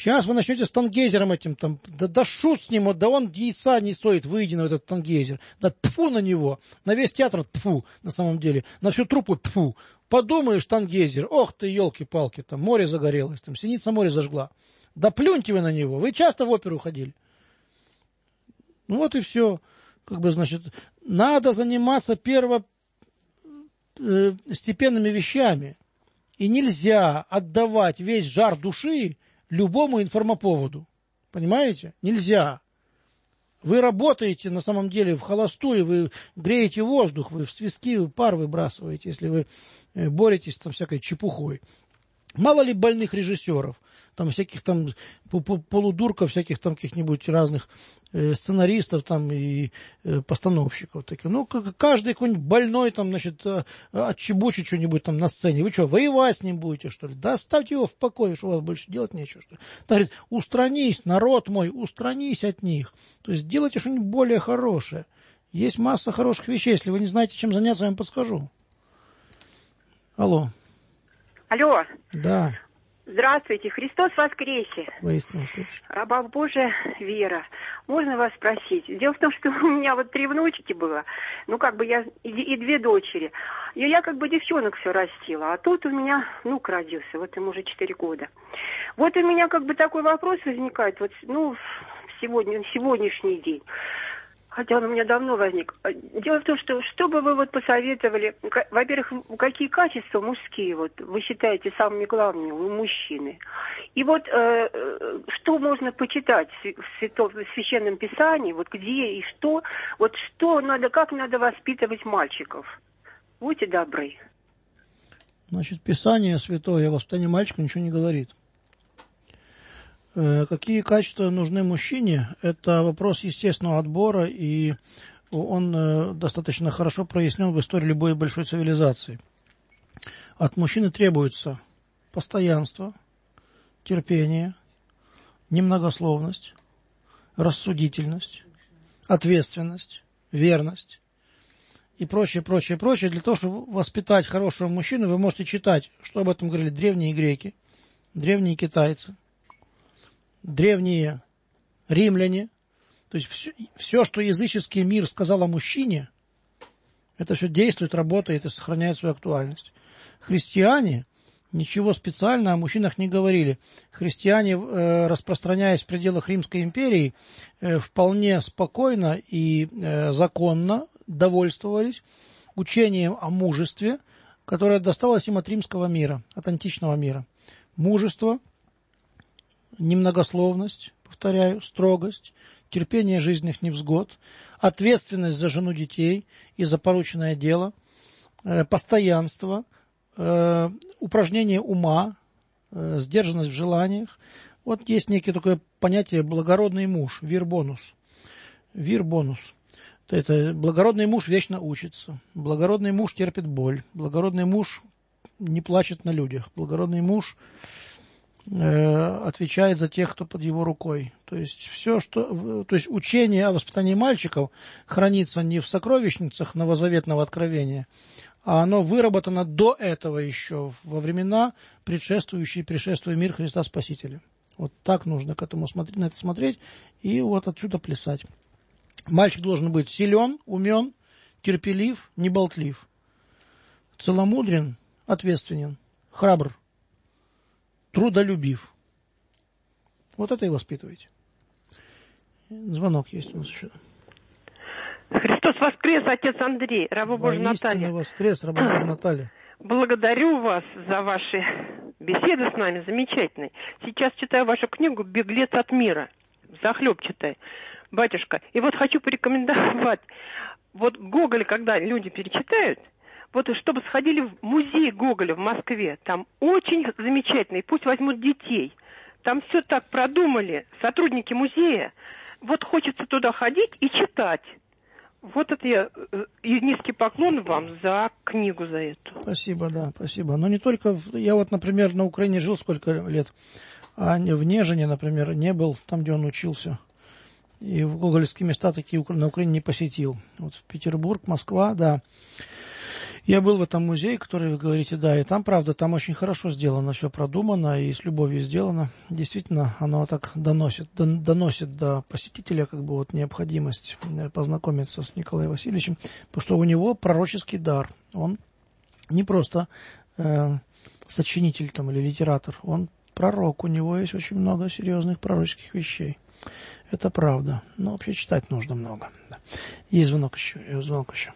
Сейчас вы начнете с Тангейзером этим, там, да, да шут с ним, да он яйца не стоит, выйди на этот Тангейзер. Да тьфу на него, на весь театр тьфу, на самом деле, на всю труппу тьфу. Подумаешь, Тангейзер, ох ты, елки-палки, там море загорелось, там синица море зажгла. Да плюньте вы на него, вы часто в оперу ходили. Ну вот и все. Как бы, значит, надо заниматься первостепенными вещами. И нельзя отдавать весь жар души любому информоповоду. Понимаете? Нельзя. Вы работаете на самом деле в холостую, вы греете воздух, вы в свистки пар выбрасываете, если вы боретесь там всякой чепухой. Мало ли больных режиссеров, там всяких там полудурков, всяких там каких-нибудь разных э, сценаристов там и э, постановщиков таких. Ну, каждый какой-нибудь больной там, значит, отчебучит что-нибудь там на сцене. Вы что, воевать с ним будете, что ли? Да оставьте его в покое, что у вас больше делать нечего, что ли? Так, говорит, устранись, народ мой, устранись от них. То есть делайте что-нибудь более хорошее. Есть масса хороших вещей. Если вы не знаете, чем заняться, я вам подскажу. Алло. Алло. Да. Здравствуйте. Христос воскресе. Воистину воскресе. Раба Божия Вера. Можно вас спросить? Дело в том, что у меня вот три внучки было. Ну, как бы я и, и две дочери. И я как бы девчонок все растила. А тут у меня внук родился. Вот ему уже четыре года. Вот у меня как бы такой вопрос возникает. Вот, ну, сегодня, сегодняшний день. Хотя он у меня давно возник. Дело в том, что что бы вы вот посоветовали, во-первых, какие качества мужские вот вы считаете самыми главными у мужчины? И вот э, что можно почитать в, свято, в Священном Писании, вот где и что, вот что надо, как надо воспитывать мальчиков? Будьте добры. Значит, Писание Святое о воспитании мальчика ничего не говорит. Какие качества нужны мужчине? Это вопрос естественного отбора, и он достаточно хорошо прояснен в истории любой большой цивилизации. От мужчины требуется постоянство, терпение, немногословность, рассудительность, ответственность, верность и прочее, прочее, прочее. Для того, чтобы воспитать хорошего мужчину, вы можете читать, что об этом говорили древние греки, древние китайцы, древние римляне. То есть все, все, что языческий мир сказал о мужчине, это все действует, работает и сохраняет свою актуальность. Христиане ничего специально о мужчинах не говорили. Христиане, э, распространяясь в пределах Римской империи, э, вполне спокойно и э, законно довольствовались учением о мужестве, которое досталось им от римского мира, от античного мира. Мужество, немногословность, повторяю, строгость, терпение жизненных невзгод, ответственность за жену, детей и за порученное дело, э, постоянство, э, упражнение ума, э, сдержанность в желаниях. Вот есть некое такое понятие благородный муж, вир-бонус. Вир-бонус. Это благородный муж вечно учится, благородный муж терпит боль, благородный муж не плачет на людях, благородный муж отвечает за тех, кто под его рукой. То есть все, что, то есть учение о воспитании мальчиков хранится не в сокровищницах новозаветного откровения, а оно выработано до этого еще, во времена, предшествующие пришествию в мир Христа Спасителя. Вот так нужно к этому смотреть, на это смотреть и вот отсюда плясать. Мальчик должен быть силен, умен, терпелив, неболтлив, целомудрен, ответственен, храбр, трудолюбив. Вот это и воспитывайте. Звонок есть у нас еще. Христос воскрес, отец Андрей, раба Божия Наталья. Воскрес, раба Божия Наталья. Благодарю вас за ваши беседы с нами, замечательные. Сейчас читаю вашу книгу «Беглец от мира». Захлеб читаю, батюшка. И вот хочу порекомендовать. Вот Гоголь, когда люди перечитают, вот чтобы сходили в музей Гоголя в Москве, там очень замечательный, пусть возьмут детей. Там все так продумали, сотрудники музея. Вот хочется туда ходить и читать. Вот это я, и низкий поклон вам за книгу, за эту. Спасибо, да, спасибо. Но не только, я вот, например, на Украине жил сколько лет, а в Нежине, например, не был, там, где он учился. И в гоголевские места такие на Украине не посетил. Вот Петербург, Москва, да. Я был в этом музее, который вы говорите, да, и там, правда, там очень хорошо сделано, все продумано и с любовью сделано. Действительно, оно так доносит, дон, доносит до посетителя как бы вот необходимость познакомиться с Николаем Васильевичем, потому что у него пророческий дар. Он не просто э, сочинитель там или литератор, он пророк, у него есть очень много серьезных пророческих вещей. Это правда, но вообще читать нужно много. Да. Есть звонок еще, есть звонок еще.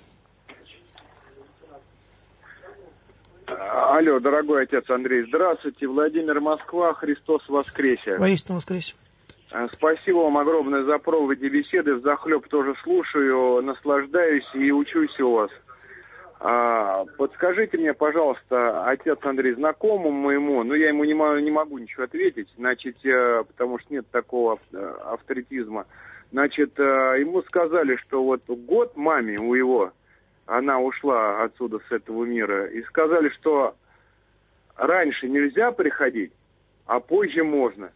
Алло, дорогой отец Андрей, здравствуйте. Владимир, Москва, Христос воскресе. Воистину воскресе. Спасибо вам огромное за проводы беседы. Взахлеб тоже слушаю, наслаждаюсь и учусь у вас. А, подскажите мне, пожалуйста, отец Андрей, знакомому моему, ну я ему не могу, не могу ничего ответить, значит, потому что нет такого авторитизма. Значит, ему сказали, что вот год маме у его, она ушла отсюда, с этого мира, и сказали, что раньше нельзя приходить, а позже можно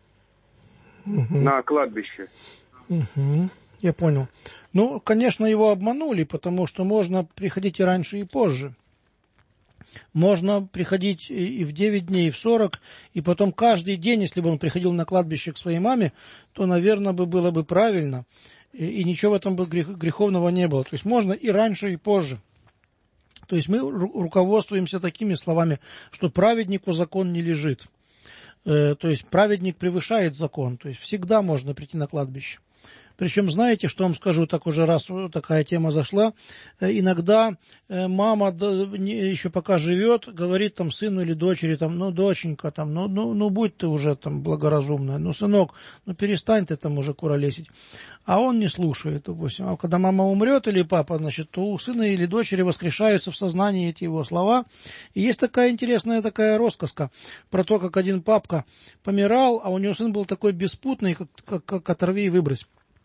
угу. на кладбище. Угу. Я понял. Ну, конечно, его обманули, потому что можно приходить и раньше, и позже. Можно приходить и в девять дней, и в сорок, и потом каждый день, если бы он приходил на кладбище к своей маме, то, наверное, бы было бы правильно. И, и ничего в этом бы грех, греховного не было. То есть можно и раньше, и позже. То есть мы ру- руководствуемся такими словами, что праведнику закон не лежит. Э, то есть праведник превышает закон. То есть всегда можно прийти на кладбище. Причем, знаете, что вам скажу, так уже раз такая тема зашла, иногда мама еще пока живет, говорит там сыну или дочери, там, ну, доченька, там, ну, ну, ну, будь ты уже там благоразумная, ну, сынок, ну, перестань ты там уже куролесить. А он не слушает, допустим. А когда мама умрет или папа, значит, то у сына или дочери воскрешаются в сознании эти его слова. И есть такая интересная такая рассказка про то, как один папка помирал, а у него сын был такой беспутный, как, как, как оторви и выбрось.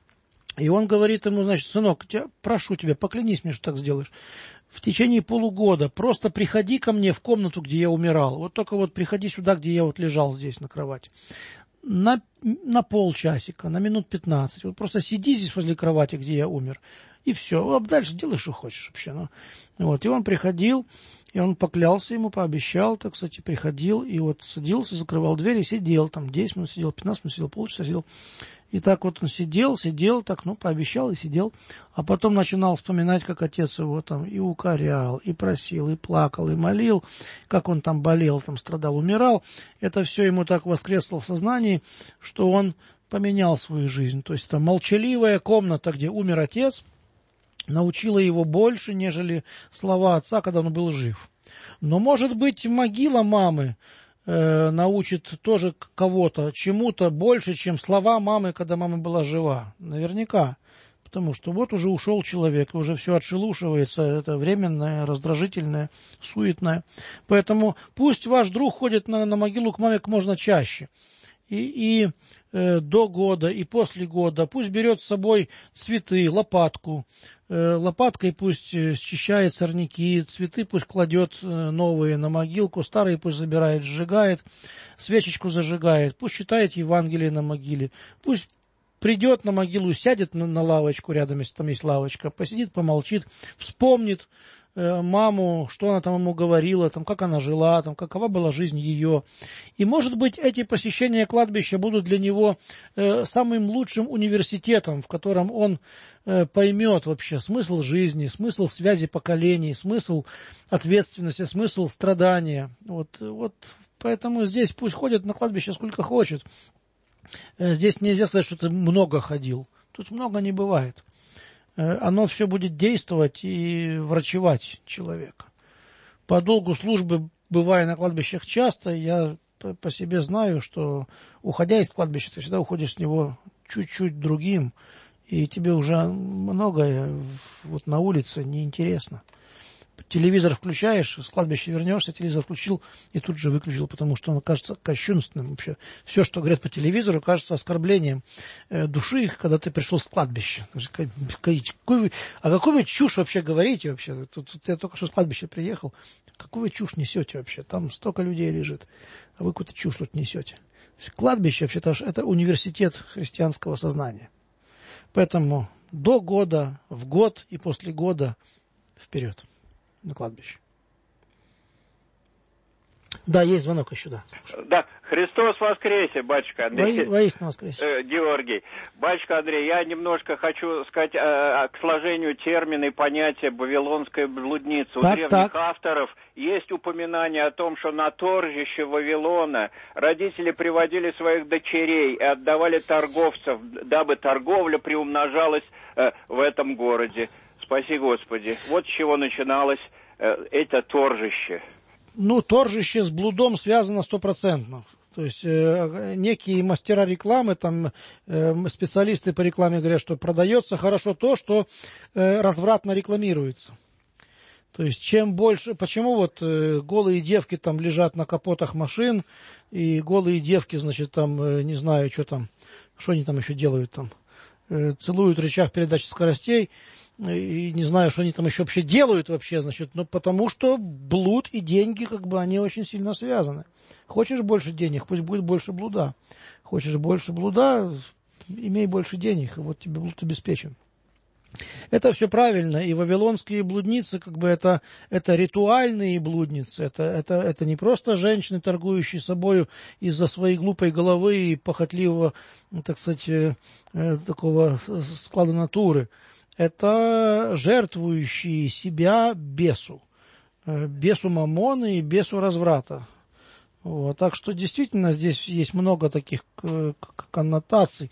И он говорит ему, значит, сынок, тебя, прошу тебя, поклянись мне, что так сделаешь. В течение полугода просто приходи ко мне в комнату, где я умирал. Вот только вот приходи сюда, где я вот лежал здесь на кровати. На, на полчасика, на минут пятнадцать. Вот просто сиди здесь возле кровати, где я умер. И все. А дальше делай, что хочешь вообще. Ну. Вот. И он приходил, и он поклялся ему, пообещал, так, кстати, приходил, и вот садился, закрывал дверь и сидел. Там десять минут сидел, пятнадцать минут сидел, полчаса сидел. И так вот он сидел, сидел, так, ну, пообещал и сидел. А потом начинал вспоминать, как отец его там и укорял, и просил, и плакал, и молил, как он там болел, там страдал, умирал. Это все ему так воскресло в сознании, что он поменял свою жизнь. То есть там молчаливая комната, где умер отец, научила его больше, нежели слова отца, когда он был жив. Но, может быть, могила мамы научит тоже кого-то чему-то больше, чем слова мамы, когда мама была жива. Наверняка. Потому что вот уже ушел человек, уже все отшелушивается, это временное, раздражительное, суетное. Поэтому пусть ваш друг ходит на, на могилу к маме как можно чаще. И, и э, до года, и после года. Пусть берет с собой цветы, лопатку. Э, лопаткой пусть счищает сорняки, цветы пусть кладет э, новые на могилку, старые пусть забирает, сжигает, свечечку зажигает. Пусть читает Евангелие на могиле. Пусть придет на могилу, сядет на, на лавочку рядом, если там есть лавочка, посидит, помолчит, вспомнит маму, что она там ему говорила, там, как она жила, там, какова была жизнь ее. И, может быть, эти посещения кладбища будут для него э, самым лучшим университетом, в котором он э, поймет вообще смысл жизни, смысл связи поколений, смысл ответственности, смысл страдания. Вот, вот поэтому здесь пусть ходит на кладбище сколько хочет. Здесь нельзя сказать, что ты много ходил. Тут много не бывает. Оно все будет действовать и врачевать человека. По долгу службы, бывая на кладбищах часто, я по себе знаю, что, уходя из кладбища, ты всегда уходишь с него чуть-чуть другим, и тебе уже многое вот на улице неинтересно. Телевизор включаешь, с кладбища вернешься, телевизор включил и тут же выключил, потому что он кажется кощунственным вообще. Все, что говорят по телевизору, кажется оскорблением э, души, когда ты пришел с кладбища. Какой вы, а какую вы чушь вообще говорите вообще? Тут, тут я только что с кладбища приехал. Какую вы чушь несете вообще? Там столько людей лежит, а вы какую-то чушь тут несете. Кладбище вообще-то это университет христианского сознания. Поэтому до года, в год и после года вперед. на кладбище. Да, есть звонок еще, да. Да, Христос воскресе, батюшка Андрей. Во, воистину воскресе. Э, Георгий. Батюшка Андрей, я немножко хочу сказать э, к сложению термина и понятия «вавилонская блудница». У так, древних так. авторов есть упоминание о том, что на торжище Вавилона родители приводили своих дочерей и отдавали торговцев, дабы торговля приумножалась э, в этом городе. Спаси Господи. Вот с чего начиналось э, это торжище. Ну, торжище с блудом связано стопроцентно. То есть э, некие мастера рекламы, там э, специалисты по рекламе говорят, что продается хорошо то, что э, развратно рекламируется. То есть чем больше... Почему вот э, голые девки там лежат на капотах машин, и голые девки, значит, там, э, не знаю, что там, что они там еще делают там, э, целуют рычаг передачи скоростей, и не знаю, что они там еще вообще делают вообще, значит, но потому что блуд и деньги, как бы, они очень сильно связаны. Хочешь больше денег, пусть будет больше блуда. Хочешь больше блуда, имей больше денег, и вот тебе блуд обеспечен. Это все правильно, и вавилонские блудницы, как бы, это, это ритуальные блудницы, это, это, это не просто женщины, торгующие собою из-за своей глупой головы и похотливого, так сказать, э, э, такого склада натуры. Это жертвующие себя бесу, бесу мамоны и бесу разврата. Вот. Так что действительно здесь есть много таких коннотаций.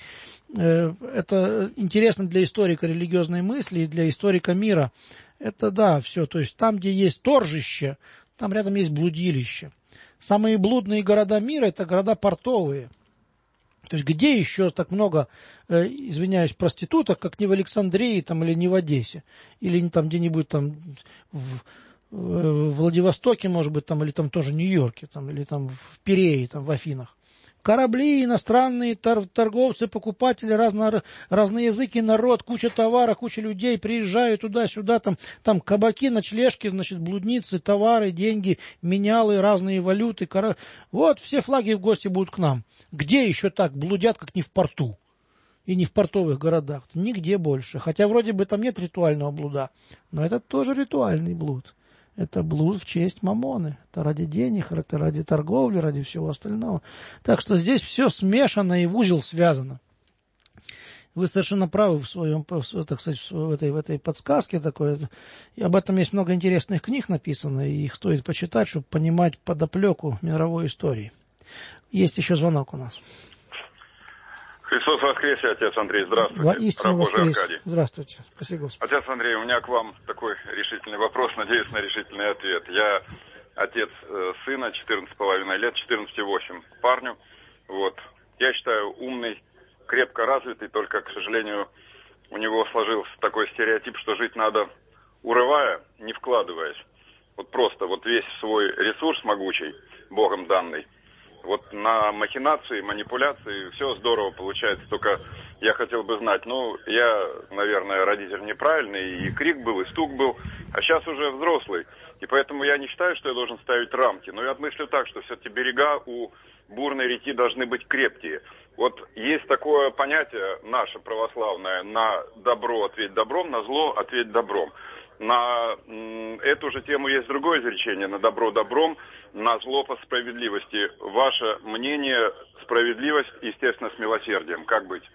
Это интересно для историка религиозной мысли и для историка мира. Это да, все. То есть там, где есть торжище, там рядом есть блудилище. Самые блудные города мира – это города портовые. То есть где еще так много, э, извиняюсь, проституток, как не в Александрии там, или не в Одессе, или не там где-нибудь там в, в Владивостоке, может быть, там, или там тоже в Нью-Йорке, там, или там в Пирее, там, в Афинах. Корабли, иностранные тор- торговцы, покупатели, разно, разноязыкий народ, куча товара, куча людей приезжают туда-сюда, там, там кабаки, ночлежки, значит, блудницы, товары, деньги, менялы, разные валюты. Кор... Вот все флаги в гости будут к нам. Где еще так блудят, как не в порту? И не в портовых городах. Нигде больше. Хотя вроде бы там нет ритуального блуда, но это тоже ритуальный блуд. Это блуд в честь мамоны. Это ради денег, это ради торговли, ради всего остального. Так что здесь все смешано и в узел связано. Вы совершенно правы в своем, так сказать, в этой, в этой подсказке такой. И об этом есть много интересных книг написано, и их стоит почитать, чтобы понимать подоплеку мировой истории. Есть еще звонок у нас. Христос воскресе, отец Андрей, здравствуйте. Раб Божий Аркадий. Здравствуйте, спасибо Господи. Отец Андрей, у меня к вам такой решительный вопрос, надеюсь на решительный ответ. Я отец э, сына, четырнадцать с половиной лет, четырнадцать и восемь парню. Вот. Я считаю, умный, крепко развитый, только, к сожалению, у него сложился такой стереотип, что жить надо урывая, не вкладываясь. Вот просто вот весь свой ресурс могучий, Богом данный, вот на махинации, манипуляции все здорово получается, только я хотел бы знать, ну, я, наверное, родитель неправильный, и крик был, и стук был, а сейчас уже взрослый, и поэтому я не считаю, что я должен ставить рамки, но я мыслю так, что все-таки берега у бурной реки должны быть крепкие. Вот есть такое понятие наше православное: на добро ответь добром, на зло ответь добром. На м, эту же тему есть другое изречение: на добро добром, на зло по справедливости. Ваше мнение, справедливость, естественно, с милосердием. Как быть?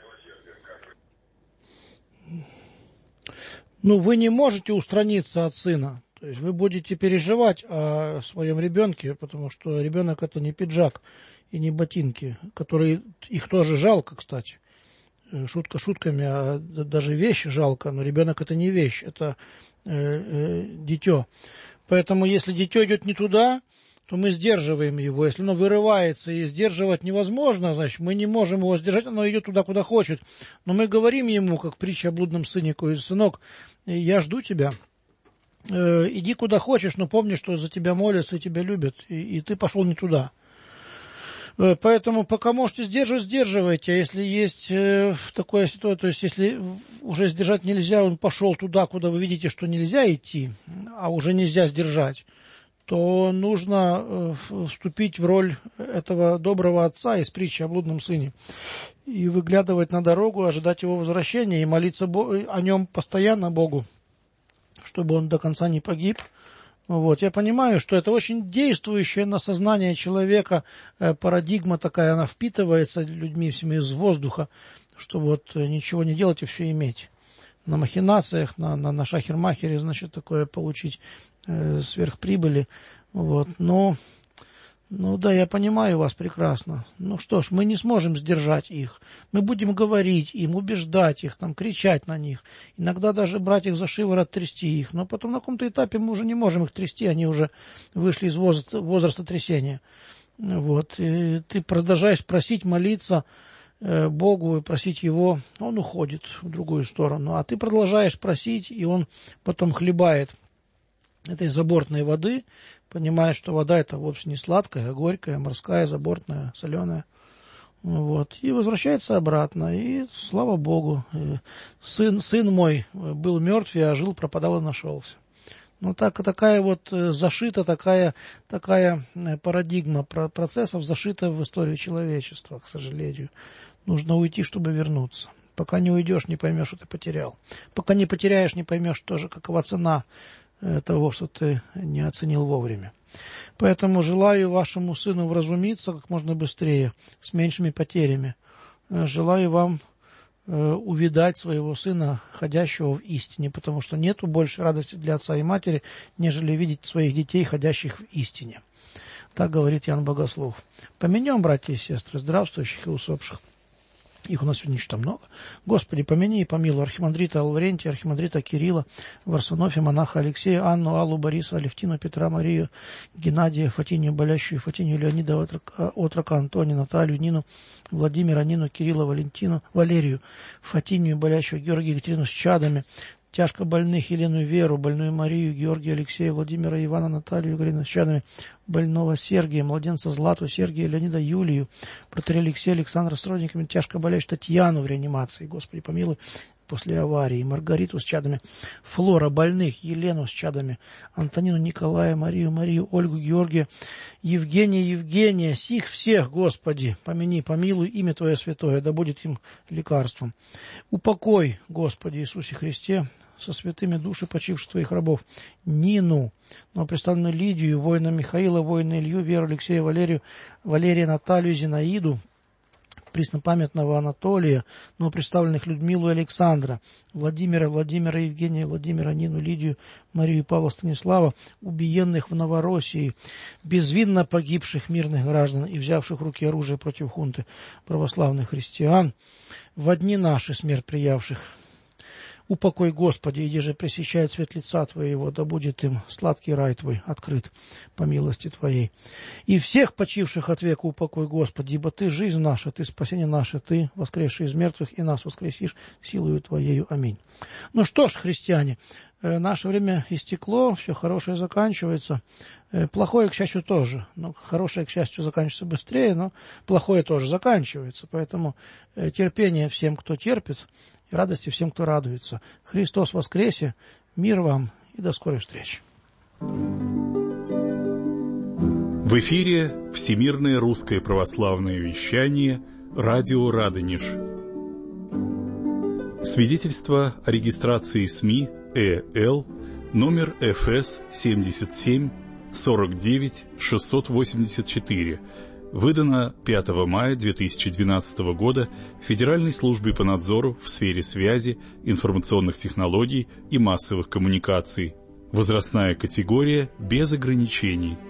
Ну, вы не можете устраниться от сына. То есть вы будете переживать о своем ребенке, потому что ребенок — это не пиджак и не ботинки, которые, их тоже жалко, кстати. Шутка шутками, а даже вещь жалко, но ребенок — это не вещь, это э, э, дитё. Поэтому если дитё идет не туда, то мы сдерживаем его. Если оно вырывается и сдерживать невозможно, значит, мы не можем его сдержать, оно идет туда, куда хочет. Но мы говорим ему, как притча о блудном сыне: сынок, я жду тебя. Э, иди куда хочешь, но помни, что за тебя молятся и тебя любят, и, и ты пошел не туда. Э, поэтому пока можете сдерживать, сдерживайте. А если есть э, такая ситуация, то есть если уже сдержать нельзя, он пошел туда, куда вы видите, что нельзя идти, а уже нельзя сдержать, то нужно э, вступить в роль этого доброго отца из притчи о блудном сыне и выглядывать на дорогу, ожидать его возвращения и молиться Бо- о нем постоянно Богу, чтобы он до конца не погиб, Вот. Я понимаю, что это очень действующая на сознание человека парадигма такая, она впитывается людьми всеми из воздуха, что вот ничего не делать и все иметь. На махинациях, на, на, на шахер-махере, значит, такое получить э, сверхприбыли. Вот. Но, ну да, я понимаю вас прекрасно. Ну что ж, мы не сможем сдержать их. Мы будем говорить им, убеждать их, там, кричать на них. Иногда даже брать их за шиворот, трясти их. Но потом на каком-то этапе мы уже не можем их трясти, они уже вышли из возраста, возраста трясения. Вот. И ты продолжаешь просить, молиться Богу и просить Его, он уходит в другую сторону. А ты продолжаешь просить, и он потом хлебает этой забортной воды, понимая, что вода это вовсе не сладкая, а горькая, морская, забортная, соленая. Вот. И возвращается обратно. И слава Богу, сын, сын мой был мертв, я жил, пропадал и нашелся. Ну, так, такая вот зашита, такая, такая парадигма процессов зашита в историю человечества, к сожалению. Нужно уйти, чтобы вернуться. Пока не уйдешь, не поймешь, что ты потерял. Пока не потеряешь, не поймешь тоже, какова цена того, что ты не оценил вовремя. Поэтому желаю вашему сыну вразумиться как можно быстрее, с меньшими потерями. Желаю вам увидать своего сына, ходящего в истине, потому что нету больше радости для отца и матери, нежели видеть своих детей, ходящих в истине. Так говорит Иоанн Богослов. Помянем, братья и сестры, здравствующих и усопших. Их у нас сегодня что много. Господи, помяни и помилуй архимандрита Лаврентия, архимандрита Кирилла, Варсонофия, монаха Алексея, Анну, Аллу, Бориса, Алевтину, Петра, Марию, Геннадия, Фатинию, Болящую, Фатинию, Леонида, Отрока, Отрока Антония, Наталью, Нину, Владимира, Нину, Кирилла, Валентину, Валерию, Фатинию, Болящую, Георгия, Екатерину с чадами, тяжко больных Елену Веру, больную Марию, Георгия, Алексея, Владимира, Ивана, Наталью, Галину с чадами, больного Сергия, младенца Злату, Сергия, Леонида, Юлию, протоиерея Алексея, Александра с родниками, тяжко болящую Татьяну в реанимации, Господи, помилуй, после аварии, Маргариту с чадами, Флора, больных, Елену с чадами, Антонину, Николая, Марию, Марию, Ольгу, Георгия, Евгения, Евгения, сих всех, Господи, помяни, помилуй, имя Твое святое, да будет им лекарством. Упокой, Господи Иисусе Христе, со святыми души почивших Твоих рабов, Нину, новоприставленную Лидию, воина Михаила, воина Илью, Веру, Алексея, Валерию, Валерия, Наталью, Зинаиду, преснопамятного Анатолия, но представленных Людмилу и Александра, Владимира, Владимира, Евгения, Владимира, Нину, Лидию, Марию и Павла, Станислава, убиенных в Новороссии, безвинно погибших мирных граждан и взявших в руки оружие против хунты православных христиан, во дни наши смерть приявших. Упокой, Господи, иди же пресвящает свет лица Твоего, да будет им сладкий рай Твой открыт по милости Твоей. И всех почивших от века упокой, Господи, ибо Ты жизнь наша, Ты спасение наше, Ты, воскресший из мертвых, и нас воскресишь силою Твоею. Аминь. Ну что ж, христиане, наше время истекло, все хорошее заканчивается. Плохое, к счастью, тоже. Но хорошее, к счастью, заканчивается быстрее, но плохое тоже заканчивается. Поэтому терпение всем, кто терпит, и радости всем, кто радуется. Христос воскресе, мир вам и до скорой встречи. В эфире Всемирное русское православное вещание, радио Радонеж. Свидетельство о регистрации СМИ ЭЛ номер эф эс семьдесят семь сорок девять шестьсот восемьдесят четыре, выдано пятого мая две тысячи двенадцатого года Федеральной службой по надзору в сфере связи, информационных технологий и массовых коммуникаций. Возрастная категория без ограничений.